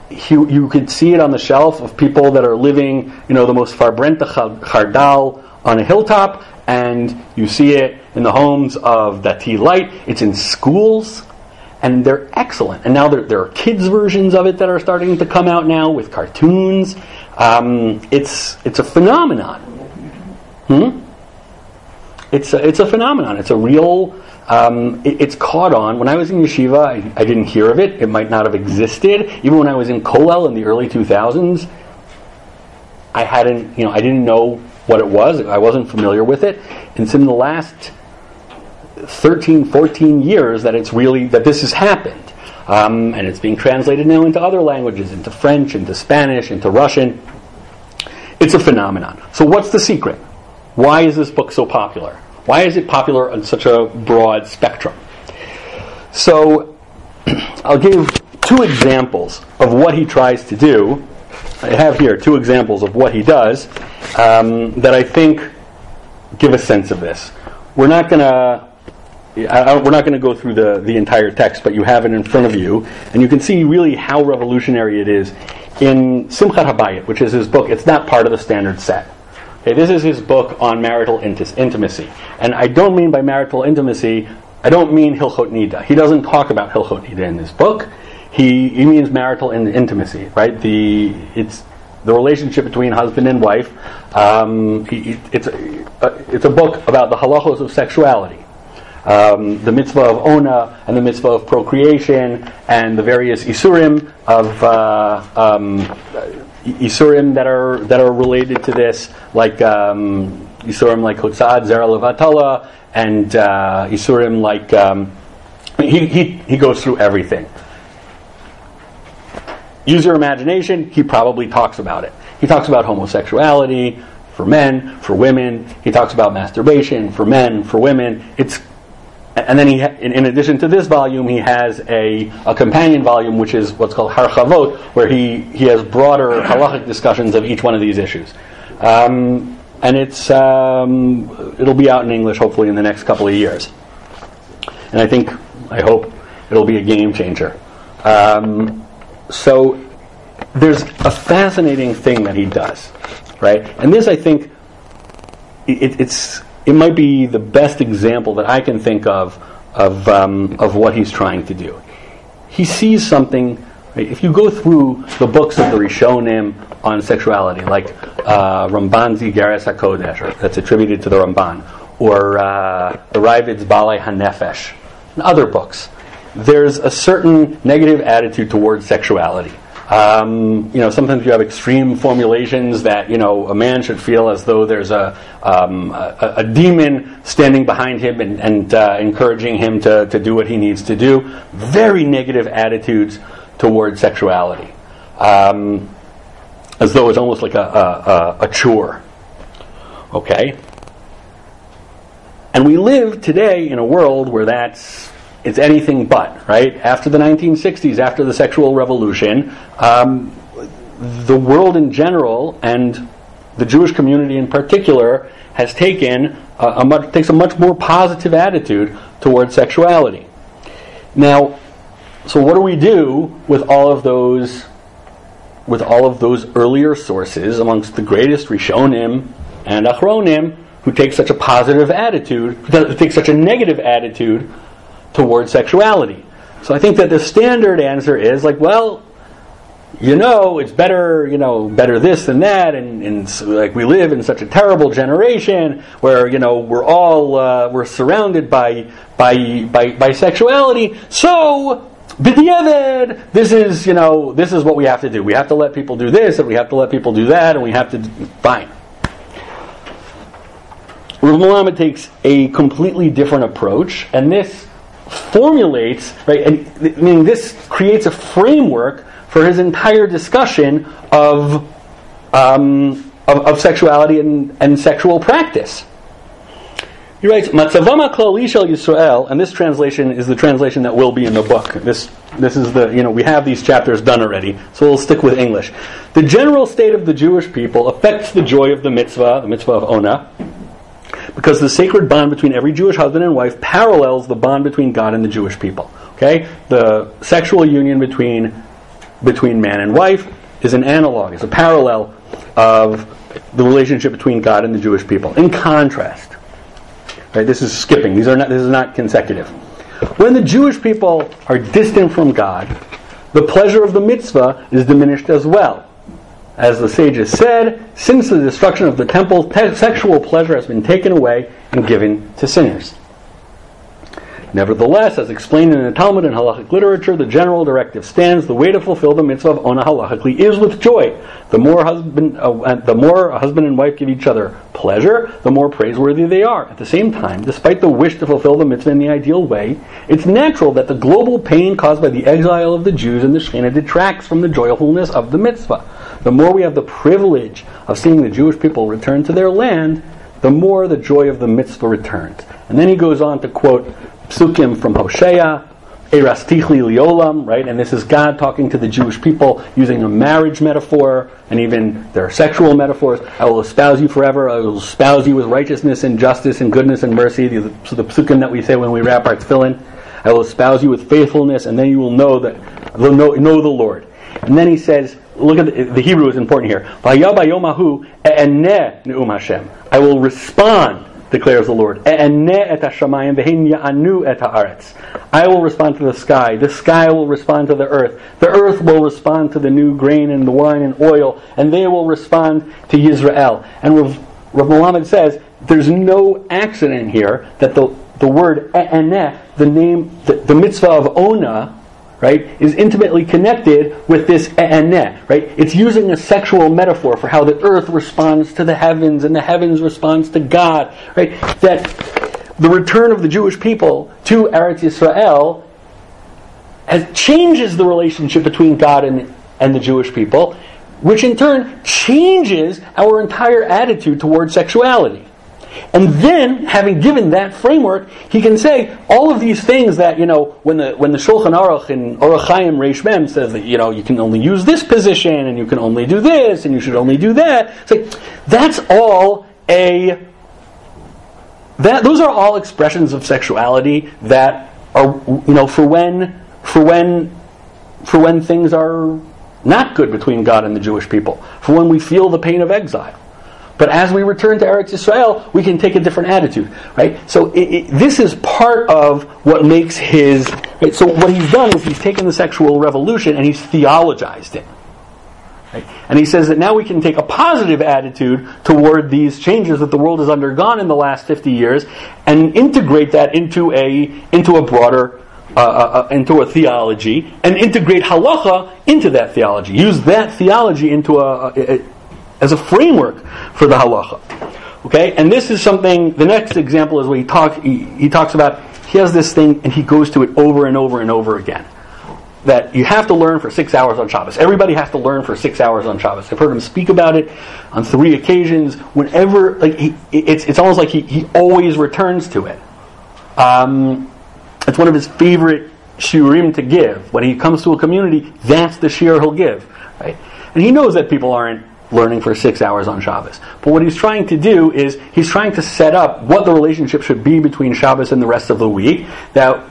he, you could see it on the shelf of people that are living, you know, the most farbrenta chardal on a hilltop, and you see it in the homes of Dati Light. It's in schools, and they're excellent. And now there, there are kids' versions of it that are starting to come out now with cartoons. Um, it's it's a phenomenon. Hmm? It's a, it's a phenomenon. It's a real. Um, it, it's caught on. When I was in yeshiva, I, I didn't hear of it. It might not have existed. Even when I was in Kollel in the early two thousands, I hadn't. You know, I didn't know what it was. I wasn't familiar with it. And it's in the last thirteen, fourteen years that it's really that this has happened. Um, and it's being translated now into other languages, into French, into Spanish, into Russian. It's a phenomenon. So what's the secret? Why is this book so popular? Why is it popular on such a broad spectrum? So I'll give two examples of what he tries to do. I have here two examples of what he does um, that I think give a sense of this. We're not going to I, we're not going to go through the, the entire text, but you have it in front of you, and you can see really how revolutionary it is in Simchat Habayit, which is his book. It's not part of the standard set. Okay, this is his book on marital inti- intimacy. And I don't mean by marital intimacy, I don't mean Hilchot Nida. He doesn't talk about Hilchot Nida in this book. He, he means marital in- intimacy, right? The it's the relationship between husband and wife. Um, he, it's, a, it's a book about the halachos of sexuality. Um, the mitzvah of ona and the mitzvah of procreation and the various isurim of uh, um, isurim that are that are related to this, like um, isurim like hotzad zera levatala and uh, isurim like um, he, he he goes through everything. Use your imagination. He probably talks about it. He talks about homosexuality for men, for women. He talks about masturbation for men, for women. It's And then he, ha- in, in addition to this volume, he has a, a companion volume, which is what's called Harchavot, where he, he has broader halachic discussions of each one of these issues. Um, and it's um, it'll be out in English, hopefully, in the next couple of years. And I think, I hope, it'll be a game changer. Um, so there's a fascinating thing that he does, right? And this, I think, it, it's... It might be the best example that I can think of of um, of what he's trying to do. He sees something. Right? If you go through the books of the Rishonim on sexuality, like uh, Ramban's Igeres HaKodesh, or that's attributed to the Ramban, or uh, the Ravid's Balei HaNefesh, and other books, there's a certain negative attitude towards sexuality. Um, you know, sometimes you have extreme formulations that, you know, a man should feel as though there's a um, a, a demon standing behind him and, and uh, encouraging him to, to do what he needs to do. Very negative attitudes towards sexuality, um, as though it's almost like a, a, a, a chore. Okay, and we live today in a world where that's It's anything but, right? After the nineteen sixties, after the sexual revolution, um, the world in general and the Jewish community in particular has taken a, a much, takes a much more positive attitude towards sexuality. Now, so what do we do with all of those, with all of those earlier sources amongst the greatest Rishonim and Achronim who take such a positive attitude, who take such a negative attitude towards sexuality? So I think that the standard answer is like, well, you know, it's better, you know, better this than that, and, and so, like we live in such a terrible generation where, you know, we're all uh, we're surrounded by by by by sexuality. So b'diavad, this is, you know, this is what we have to do. We have to let people do this, and we have to let people do that, and we have to do, fine. Rav Melamed takes a completely different approach, and this formulates, right, and I mean, this creates a framework for his entire discussion of um, of, of sexuality and, and sexual practice. He writes, "Matzavam haklali shel Yisrael," and this translation is the translation that will be in the book. This this is the, you know, we have these chapters done already, so we'll stick with English. The general state of the Jewish people affects the joy of the mitzvah, the mitzvah of Ona, because the sacred bond between every Jewish husband and wife parallels the bond between God and the Jewish people. Okay? The sexual union between between man and wife is an analog, is a parallel of the relationship between God and the Jewish people. In contrast, right, this is skipping. These are not. This is not consecutive. When the Jewish people are distant from God, the pleasure of the mitzvah is diminished as well. As the sages said, since the destruction of the temple, te- sexual pleasure has been taken away and given to sinners. Nevertheless, as explained in the Talmud and halachic literature, the general directive stands: the way to fulfill the mitzvah of ona halachically is with joy. The more husband, uh, the more a husband and wife give each other pleasure, the more praiseworthy they are. At the same time, despite the wish to fulfill the mitzvah in the ideal way, it's natural that the global pain caused by the exile of the Jews and the Shekhinah detracts from the joyfulness of the mitzvah. The more we have the privilege of seeing the Jewish people return to their land, the more the joy of the mitzvah returns. And then he goes on to quote Psukim from Hosea, Erastichli liolam, right? And this is God talking to the Jewish people using a marriage metaphor and even their sexual metaphors. I will espouse you forever. I will espouse you with righteousness and justice and goodness and mercy. These are the Psukim that we say when we wrap our tefillin. I will espouse you with faithfulness, and then you will know that know, know the Lord. And then he says, look at the, the Hebrew is important here. Vayabayomahu e'eneh ne'um Hashem. I will respond, declares the Lord. E'eneh et hashamayim v'hein ya'anu et ha'aretz. I will respond to the sky. The sky will respond to the earth. The earth will respond to the new grain and the wine and oil, and they will respond to Yisrael. And Rav, Rav Melamed says there's no accident here that the the word e'eneh, the name, the, the mitzvah of Ona, right, is intimately connected with this e'eneh, right? It's using a sexual metaphor for how the earth responds to the heavens and the heavens responds to God, right? That the return of the Jewish people to Eretz Yisrael has, changes the relationship between God and, and the Jewish people, which in turn changes our entire attitude towards sexuality. And then, having given that framework, he can say all of these things that, you know, when the when the Shulchan Aruch in Orach Chaim Reish Mem says that, you know, you can only use this position and you can only do this and you should only do that. It's like, that's all a that those are all expressions of sexuality that are, you know, for when for when for when things are not good between God and the Jewish people, for when we feel the pain of exile. But as we return to Eretz Yisrael, we can take a different attitude, right? So it, it, this is part of what makes his... Right? So what he's done is he's taken the sexual revolution and he's theologized it. Right? And he says that now we can take a positive attitude toward these changes that the world has undergone in the last fifty years and integrate that into a into a broader... Uh, uh, into a theology and integrate halacha into that theology. Use that theology into a... a, a as a framework for the halacha. Okay? And this is something, the next example is where he, talk, he, he talks about, he has this thing and he goes to it over and over and over again. That you have to learn for six hours on Shabbos. Everybody has to learn for six hours on Shabbos. I've heard him speak about it on three occasions. Whenever, like, he, it's it's almost like he, he always returns to it. Um, it's one of his favorite shiurim to give. When he comes to a community, that's the shiur he'll give. Right? And he knows that people aren't learning for six hours on Shabbos. But what he's trying to do is he's trying to set up what the relationship should be between Shabbos and the rest of the week. That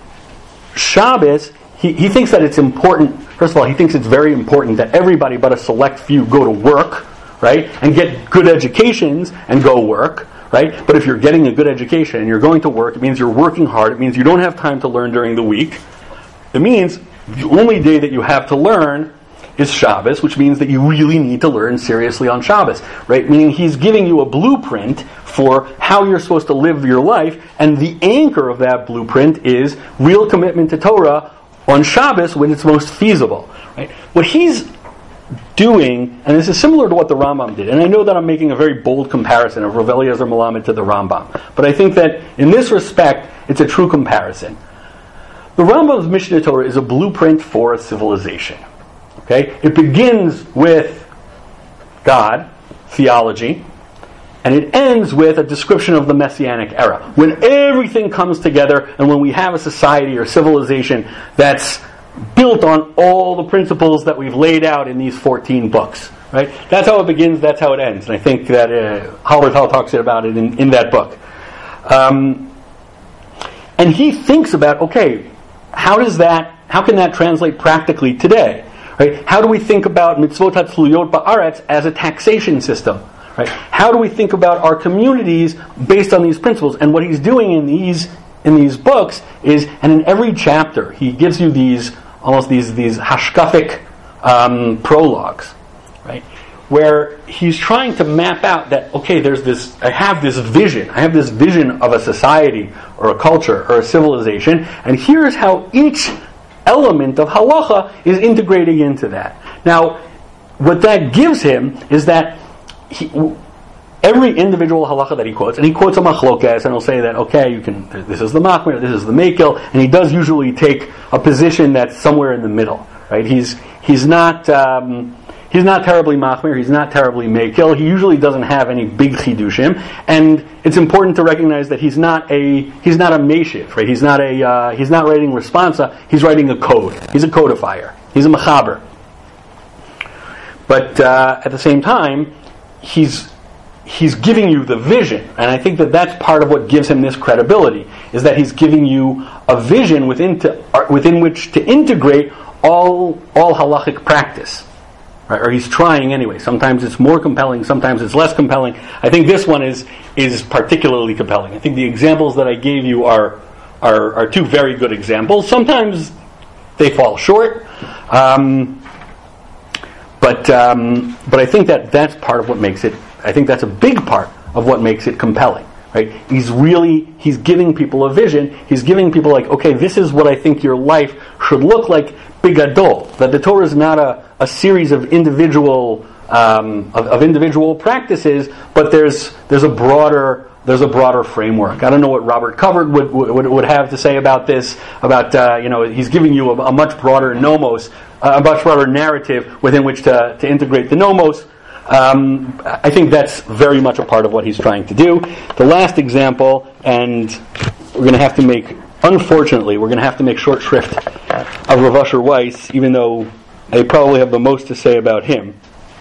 Shabbos, he, he thinks that it's important, first of all, he thinks it's very important that everybody but a select few go to work, right, and get good educations and go work, right? But if you're getting a good education and you're going to work, it means you're working hard, it means you don't have time to learn during the week. It means the only day that you have to learn is Shabbos, which means that you really need to learn seriously on Shabbos, right? Meaning he's giving you a blueprint for how you're supposed to live your life, and the anchor of that blueprint is real commitment to Torah on Shabbos when it's most feasible, right? What he's doing, and this is similar to what the Rambam did, and I know that I'm making a very bold comparison of Rav Eliezer Melamed to the Rambam, but I think that in this respect, it's a true comparison. The Rambam's Mishneh Torah is a blueprint for a civilization. Okay? It begins with God, theology, and it ends with a description of the Messianic era. When everything comes together and when we have a society or civilization that's built on all the principles that we've laid out in these fourteen books. Right? That's how it begins, that's how it ends. And I think that uh, Halbertal talks about it in, in that book. Um, and he thinks about, okay, how does that, how can that translate practically today? Right? How do we think about mitzvot hatzluyot ba'aretz as a taxation system? Right? How do we think about our communities based on these principles? And what he's doing in these in these books is, and in every chapter, he gives you these almost these these hashkafic um, prologues, right? Where he's trying to map out that, okay, there's this, I have this vision, I have this vision of a society or a culture or a civilization, and here's how each element of halacha is integrating into that. Now, what that gives him is that he, every individual halacha that he quotes, and he quotes a machlokes, and he'll say that, okay, you can, this is the machmir, this is the mekil, and he does usually take a position that's somewhere in the middle, right? He's he's not um, he's not terribly machmir, he's not terribly mekil. He usually doesn't have any big chidushim, and it's important to recognize that he's not a he's not a meshiv, right? He's not a uh, he's not writing responsa. He's writing a code. He's a codifier. He's a mechaber. But uh, at the same time, he's he's giving you the vision, and I think that that's part of what gives him this credibility, is that he's giving you a vision within to, within which to integrate all all halachic practice, right? Or he's trying anyway. Sometimes it's more compelling, sometimes it's less compelling. I think this one is is particularly compelling. I think the examples that I gave you are are, are two very good examples. Sometimes they fall short. Um, But um, but I think that that's part of what makes it. I think that's a big part of what makes it compelling, right? He's really he's giving people a vision. He's giving people like, okay, this is what I think your life should look like, bigadol. That the Torah is not a, a series of individual um, of, of individual practices, but there's there's a broader there's a broader framework. I don't know what Robert Covert would would, would have to say about this. About uh, you know, he's giving you a, a much broader nomos. A much broader narrative within which to, to integrate the nomos. Um, I think that's very much a part of what he's trying to do. The last example, and we're going to have to make, unfortunately, we're going to have to make short shrift of Rav Asher Weiss, even though I probably have the most to say about him,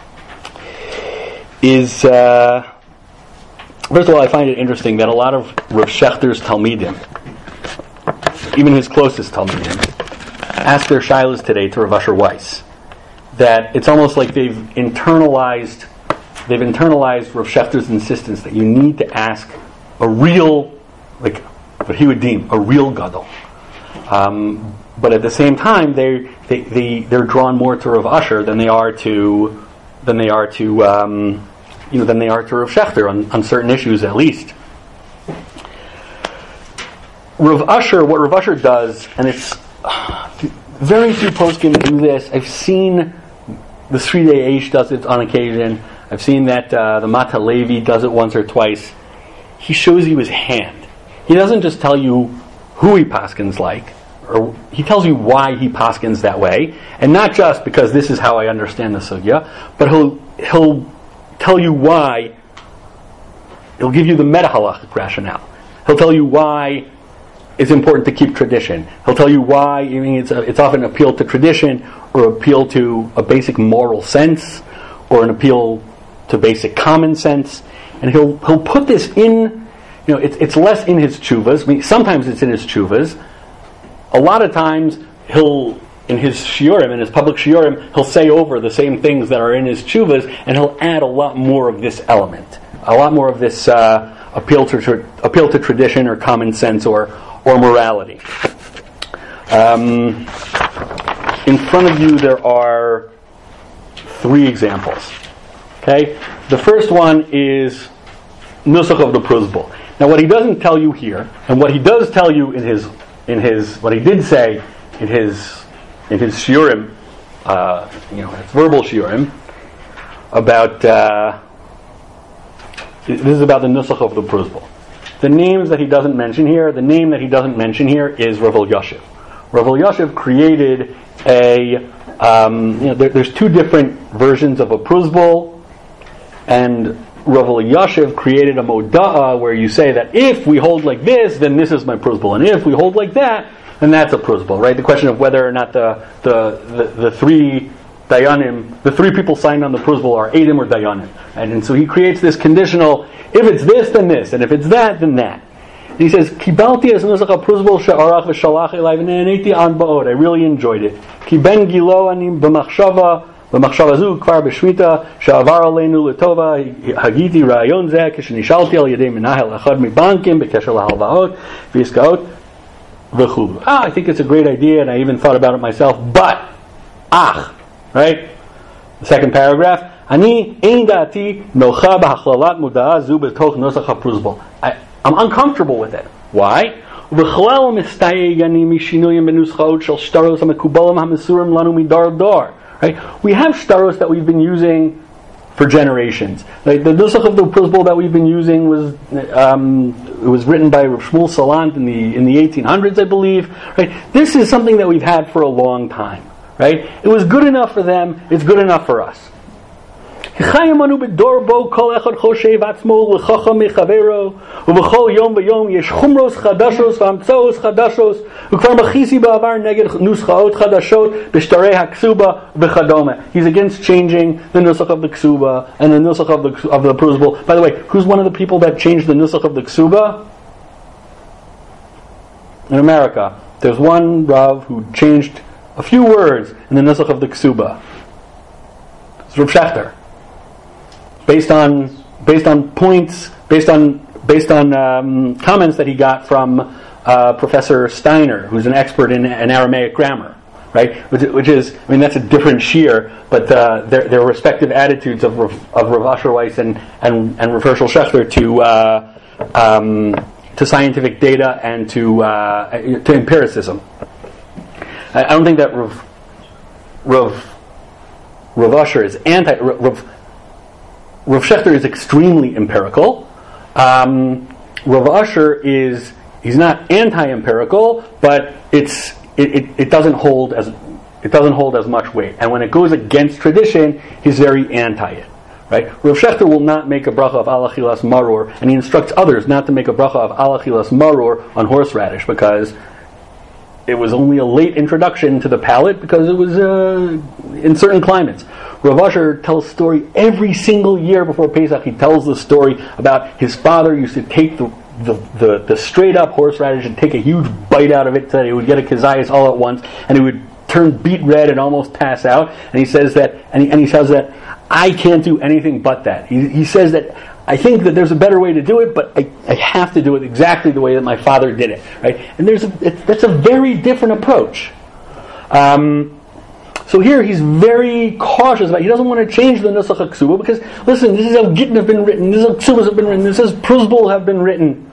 is, uh, first of all, I find it interesting that a lot of Rav Shechter's Talmidim, even his closest Talmidim, ask their shilas today to Rav Asher Weiss, that it's almost like they've internalized they've internalized Rav Shechter's insistence that you need to ask a real, like what he would deem a real gadol. Um, but at the same time, they they they they're drawn more to Rav Asher than they are to than they are to um, you know than they are to Rav Shechter on, on certain issues at least. Rav Asher, what Rav Asher does, and it's very few poskim do this. I've seen the Sridei Eish does it on occasion. I've seen that uh, the Mata Levi does it once or twice. He shows you his hand. He doesn't just tell you who he paskins like, or he tells you why he paskins that way, and not just because this is how I understand the sugya, but he'll he'll tell you why. He'll give you the meta halachic rationale. He'll tell you why it's important to keep tradition. He'll tell you why. I mean, it's, a, it's often an appeal to tradition, or appeal to a basic moral sense, or an appeal to basic common sense. And he'll he'll put this in. You know, it's it's less in his tshuvas. I mean, sometimes it's in his tshuvas. A lot of times he'll in his shiurim, in his public shiurim, he'll say over the same things that are in his tshuvas, and he'll add a lot more of this element, a lot more of this uh, appeal to tra- appeal to tradition or common sense or. or morality. Um, in front of you there are three examples. Okay? The first one is Nusach of the Pruzbul. Now what he doesn't tell you here, and what he does tell you in his in his what he did say in his in his shiurim, uh, you know, his verbal shiurim, about uh, this is about the Nusach of the Pruzbul. The names that he doesn't mention here, the name that he doesn't mention here is Rav Elyashiv. Rav Elyashiv created a, um, you know, there, there's two different versions of a pruzbul, and Rav Elyashiv created a moda'ah where you say that if we hold like this, then this is my pruzbul, and if we hold like that, then that's a pruzbul, right? The question of whether or not the the, the, the three dayanim, the three people signed on the pruzbul are Eidim or dayanim. And, and so he creates this conditional, if it's this, then this, and if it's that, then that. And he says, Kibalti es nusach ha-pruzbul she'arach v'shalach elai v'ne'eneti an ba'od. I really enjoyed it. Ki ben gilo ani b'machshava במחשבה זו כבר בשמיטה שעבר עלינו לטובה הגיתי רעיון זה כשנשאלתי על ידי מנהל אחד מבנקים בקשר להלוואות ועסקאות וכו'. Ah, I think it's a great idea and I even thought about it myself, but ach, right? The second paragraph, אני אין דעתי נוחה בהכללת מודעה זו בתוך נוסח הפרוזבול. I'm uncomfortable with it. Why? ובכלל מסתייג אני משינויים בנוסחאות של שטרות המקובלים המסורים לנו מדור דור. Right? We have shtaros that we've been using for generations. Like the nusach of the Pruzbul that we've been using was um, it was written by Rav Shmuel Salant in the in the eighteen hundreds, I believe. Right? This is something that we've had for a long time. Right? It was good enough for them. It's good enough for us. חיימנו בדור בו כל אחד חושב עצמו לחכם מחברו ובכל יום ביום יש חומרוס חדשות והמצאות חדשות וכבר מכיסי בעבר נגד נוסחאות חדשות בשטרי הכסובה וכדומה. He's against changing the nusach of the ksuba and the nusach of the of the pruzbul. By the way, who's one of the people that changed the nusach of the ksuba? In America, there's one Rav who changed a few words in the nusach of the ksuba. It's Rav Shechter. Based on based on points, based on based on um, comments that he got from uh, Professor Steiner, who's an expert in, in Aramaic grammar, right? Which, which is, I mean, that's a different shear, but uh, their their respective attitudes of Rav, of Rav Asher Weiss and and and Rav Hershel Shechter to uh, um, to scientific data and to uh, to empiricism. I, I don't think that Rav Rav Rav Asher is anti Rav. Rav Shechter is extremely empirical. Um, Rav Asher is he's not anti-empirical, but it's it, it, it doesn't hold as it doesn't hold as much weight. And when it goes against tradition, he's very anti it. Right? Rav Shechter will not make a bracha of alachilas maror, and he instructs others not to make a bracha of alachilas maror on horseradish because it was only a late introduction to the palate because it was uh, in certain climates. Rav Asher tells a story every single year before Pesach. He tells the story about his father used to take the the, the, the straight up horseradish and take a huge bite out of it so that he would get a kazayas all at once, and he would turn beet red and almost pass out. And he says that, and he, and he says that I can't do anything but that. He, he says that I think that there's a better way to do it, but I, I have to do it exactly the way that my father did it. Right? And there's a, it, that's a very different approach. Um, So here he's very cautious about. He doesn't want to change the nusach HaKsuba because listen, this is how Gittin have been written, this is how Ksubas have been written, this is Pruzbul have been written,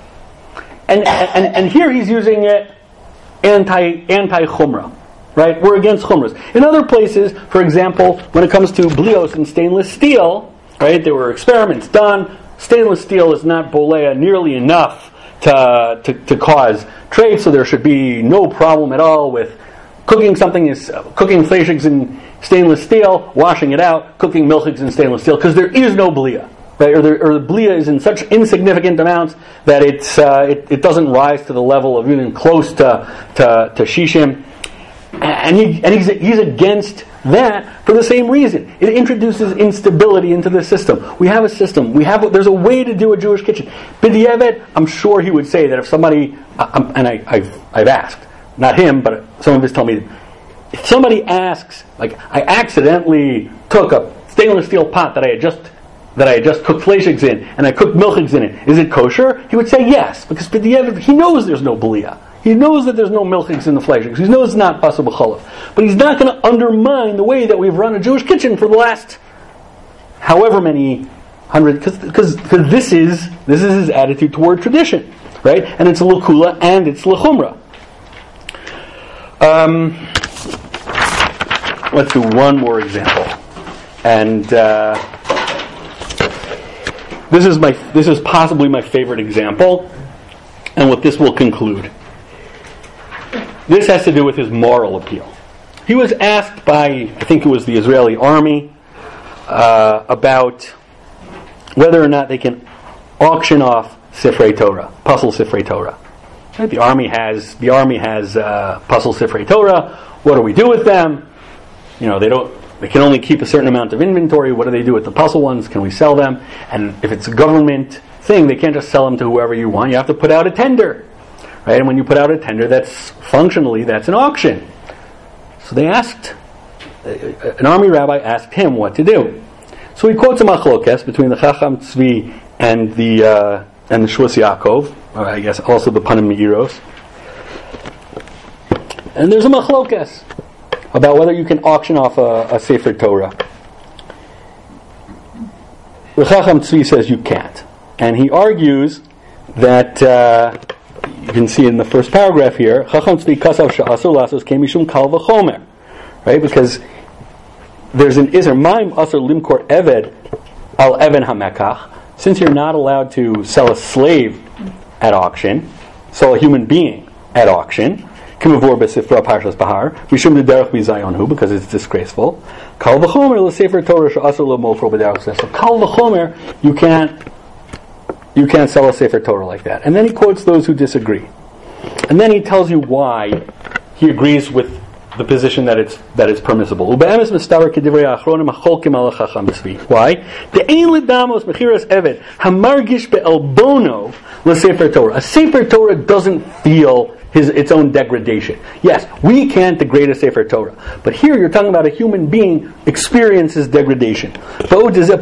and and and here he's using it anti anti chumrah, right? We're against chumras. In other places, for example, when it comes to blios and stainless steel, right? There were experiments done. Stainless steel is not bolea nearly enough to to, to cause trade, so there should be no problem at all with. Cooking something is uh, cooking fleischigs in stainless steel, washing it out, cooking milchigs in stainless steel, because there is no blia, right? Or, there, or the blia is in such insignificant amounts that it's uh, it, it doesn't rise to the level of even close to to, to shishim, and he and he's he's against that for the same reason. It introduces instability into the system. We have a system. We have there's a way to do a Jewish kitchen. B'diavad, I'm sure he would say that if somebody uh, and I, I've I've asked. Not him, but some of his tell me, if somebody asks, like, I accidentally took a stainless steel pot that I had just that I had just cooked fleischigs in, and I cooked milchigs in it, is it kosher? He would say yes, because he knows there's no belia. He knows that there's no milchigs in the fleischigs. He knows it's not possible cholov. But he's not going to undermine the way that we've run a Jewish kitchen for the last however many hundred, because this is this is his attitude toward tradition, right? And it's l'kula and it's l'chumra. Um, let's do one more example, and uh, this is my this is possibly my favorite example, and what this will conclude. This has to do with his moral appeal. He was asked by, I think it was the Israeli army, uh, about whether or not they can auction off Sifrei Torah, Puzzle Sifrei Torah. The army has the army has uh, Puzzle Sifrei Torah. What do we do with them? You know, they don't. They can only keep a certain amount of inventory. What do they do with the puzzle ones? Can we sell them? And if it's a government, thing. They can't just sell them to whoever you want. You have to put out a tender, right? And when you put out a tender, that's functionally that's an auction. So they asked, an army rabbi asked him what to do. So he quotes a machlokes between the Chacham Tzvi and the uh, and the Shvus Yaakov, or I guess also the Panim Meiros. And there's a machlokes about whether you can auction off a, a Sefer Torah. The Chacham Tzvi says you can't, and he argues that uh, you can see in the first paragraph here, Chacham Tzvi kasav she'asur lasos kemishum kal v'chomer, right? Because there's an iser ma'im asur limkor eved al even hamekach. Since you're not allowed to sell a slave at auction, sell a human being at auction, kimavor besifra parshas bahar, mishum derech bizayonhu, because it's disgraceful. Kal v'chomer l'sefer Torah she'asur l'mofro b'derech. So kal v'chomer, you can't you can't sell a sefer Torah like that. And then he quotes those who disagree, and then he tells you why he agrees with the position that it's that it's permissible. Why? The ein ledamos mechiras eved hamargish be'elbono l'sefer Torah. A sefer Torah doesn't feel his its own degradation. Yes, we can't degrade a sefer Torah, but here you're talking about a human being experiences degradation. But here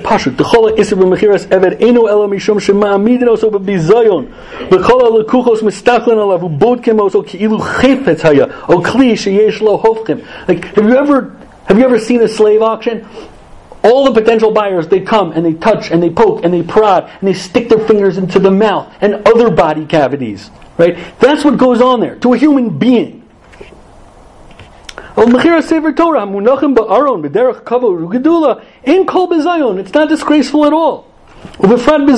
Like, have you ever have you ever seen a slave auction? All the potential buyers, they come and they touch and they poke and they prod and they stick their fingers into the mouth and other body cavities. Right? That's what goes on there to a human being. It's not disgraceful at all. Have you ever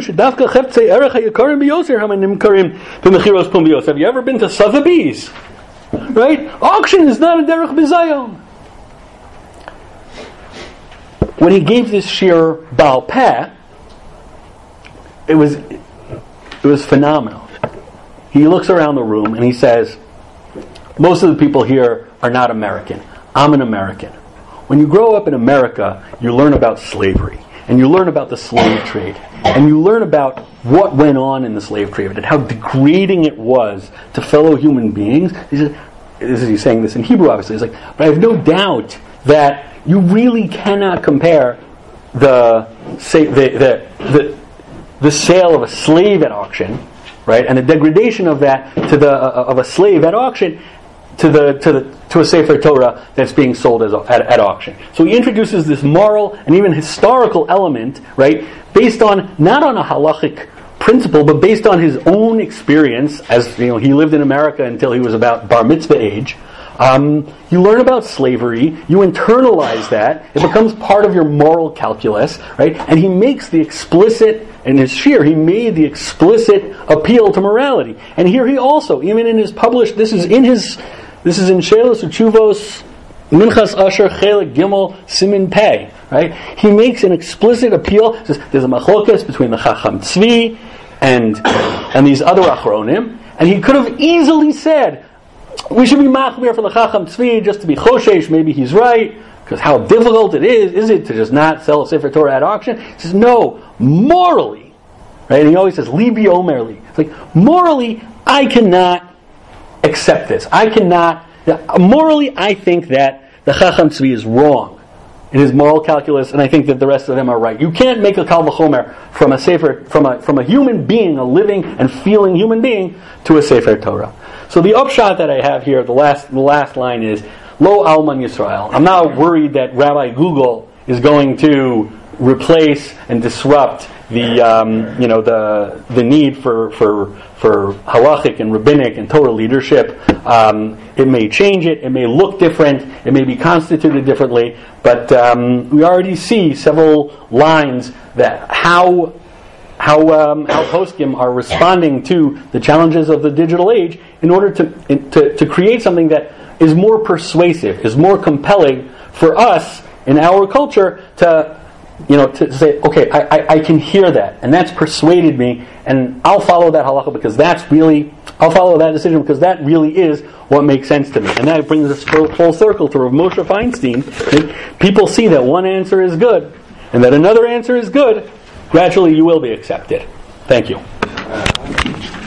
been to Sotheby's? Right? Auction is not a derech bizayon. When he gave this shir Baal Peh, it was it was phenomenal. He looks around the room and he says, most of the people here are not American. I'm an American. When you grow up in America, you learn about slavery. And you learn about the slave trade. And you learn about what went on in the slave trade and how degrading it was to fellow human beings. He says, this is he's saying this in Hebrew, obviously. He's like, but I have no doubt that you really cannot compare the say, the, the, the, the sale of a slave at auction, right, and the degradation of that to the uh, of a slave at auction to the to the to a Sefer Torah that's being sold as a, at, at auction. So he introduces this moral and even historical element, right, based on not on a halachic principle, but based on his own experience. As you know, he lived in America until he was about bar mitzvah age. Um, you learn about slavery, you internalize that, it becomes part of your moral calculus, right? And he makes the explicit, in his shir, he made the explicit appeal to morality. And here he also, even in his published, this is in his, this is in Shelos Uchuvos, Minchas Asher Chelik Gimel Simin Pei, right? He makes an explicit appeal. Says there's a machlokes between the Chacham Tzvi and and these other achronim, and he could have easily said, we should be machmir for the Chacham Tzvi just to be choshesh. Maybe he's right, because how difficult it is, is it to just not sell a Sefer Torah at auction? He says, no, morally, right? And he always says, libi omerli. It's like, morally, I cannot accept this. I cannot, morally, I think that the Chacham Tzvi is wrong in his moral calculus, and I think that the rest of them are right. You can't make a kal v'chomer from a Sefer, from a, from a human being, a living and feeling human being, to a Sefer Torah. So the upshot that I have here, the last the last line is, Lo Alman Yisrael. I'm not worried that Rabbi Google is going to replace and disrupt the um, you know the the need for for for halachic and rabbinic and Torah leadership. Um, it may change it. It may look different. It may be constituted differently. But um, we already see several lines that how. How um, how poskim are responding to the challenges of the digital age in order to, to to create something that is more persuasive, is more compelling for us in our culture to you know to say, okay, I, I, I can hear that, and that's persuaded me, and I'll follow that halacha because that's really I'll follow that decision because that really is what makes sense to me, and that brings us full, full circle to Rav Moshe Feinstein. People see that one answer is good, and that another answer is good. Gradually, you will be accepted. Thank you.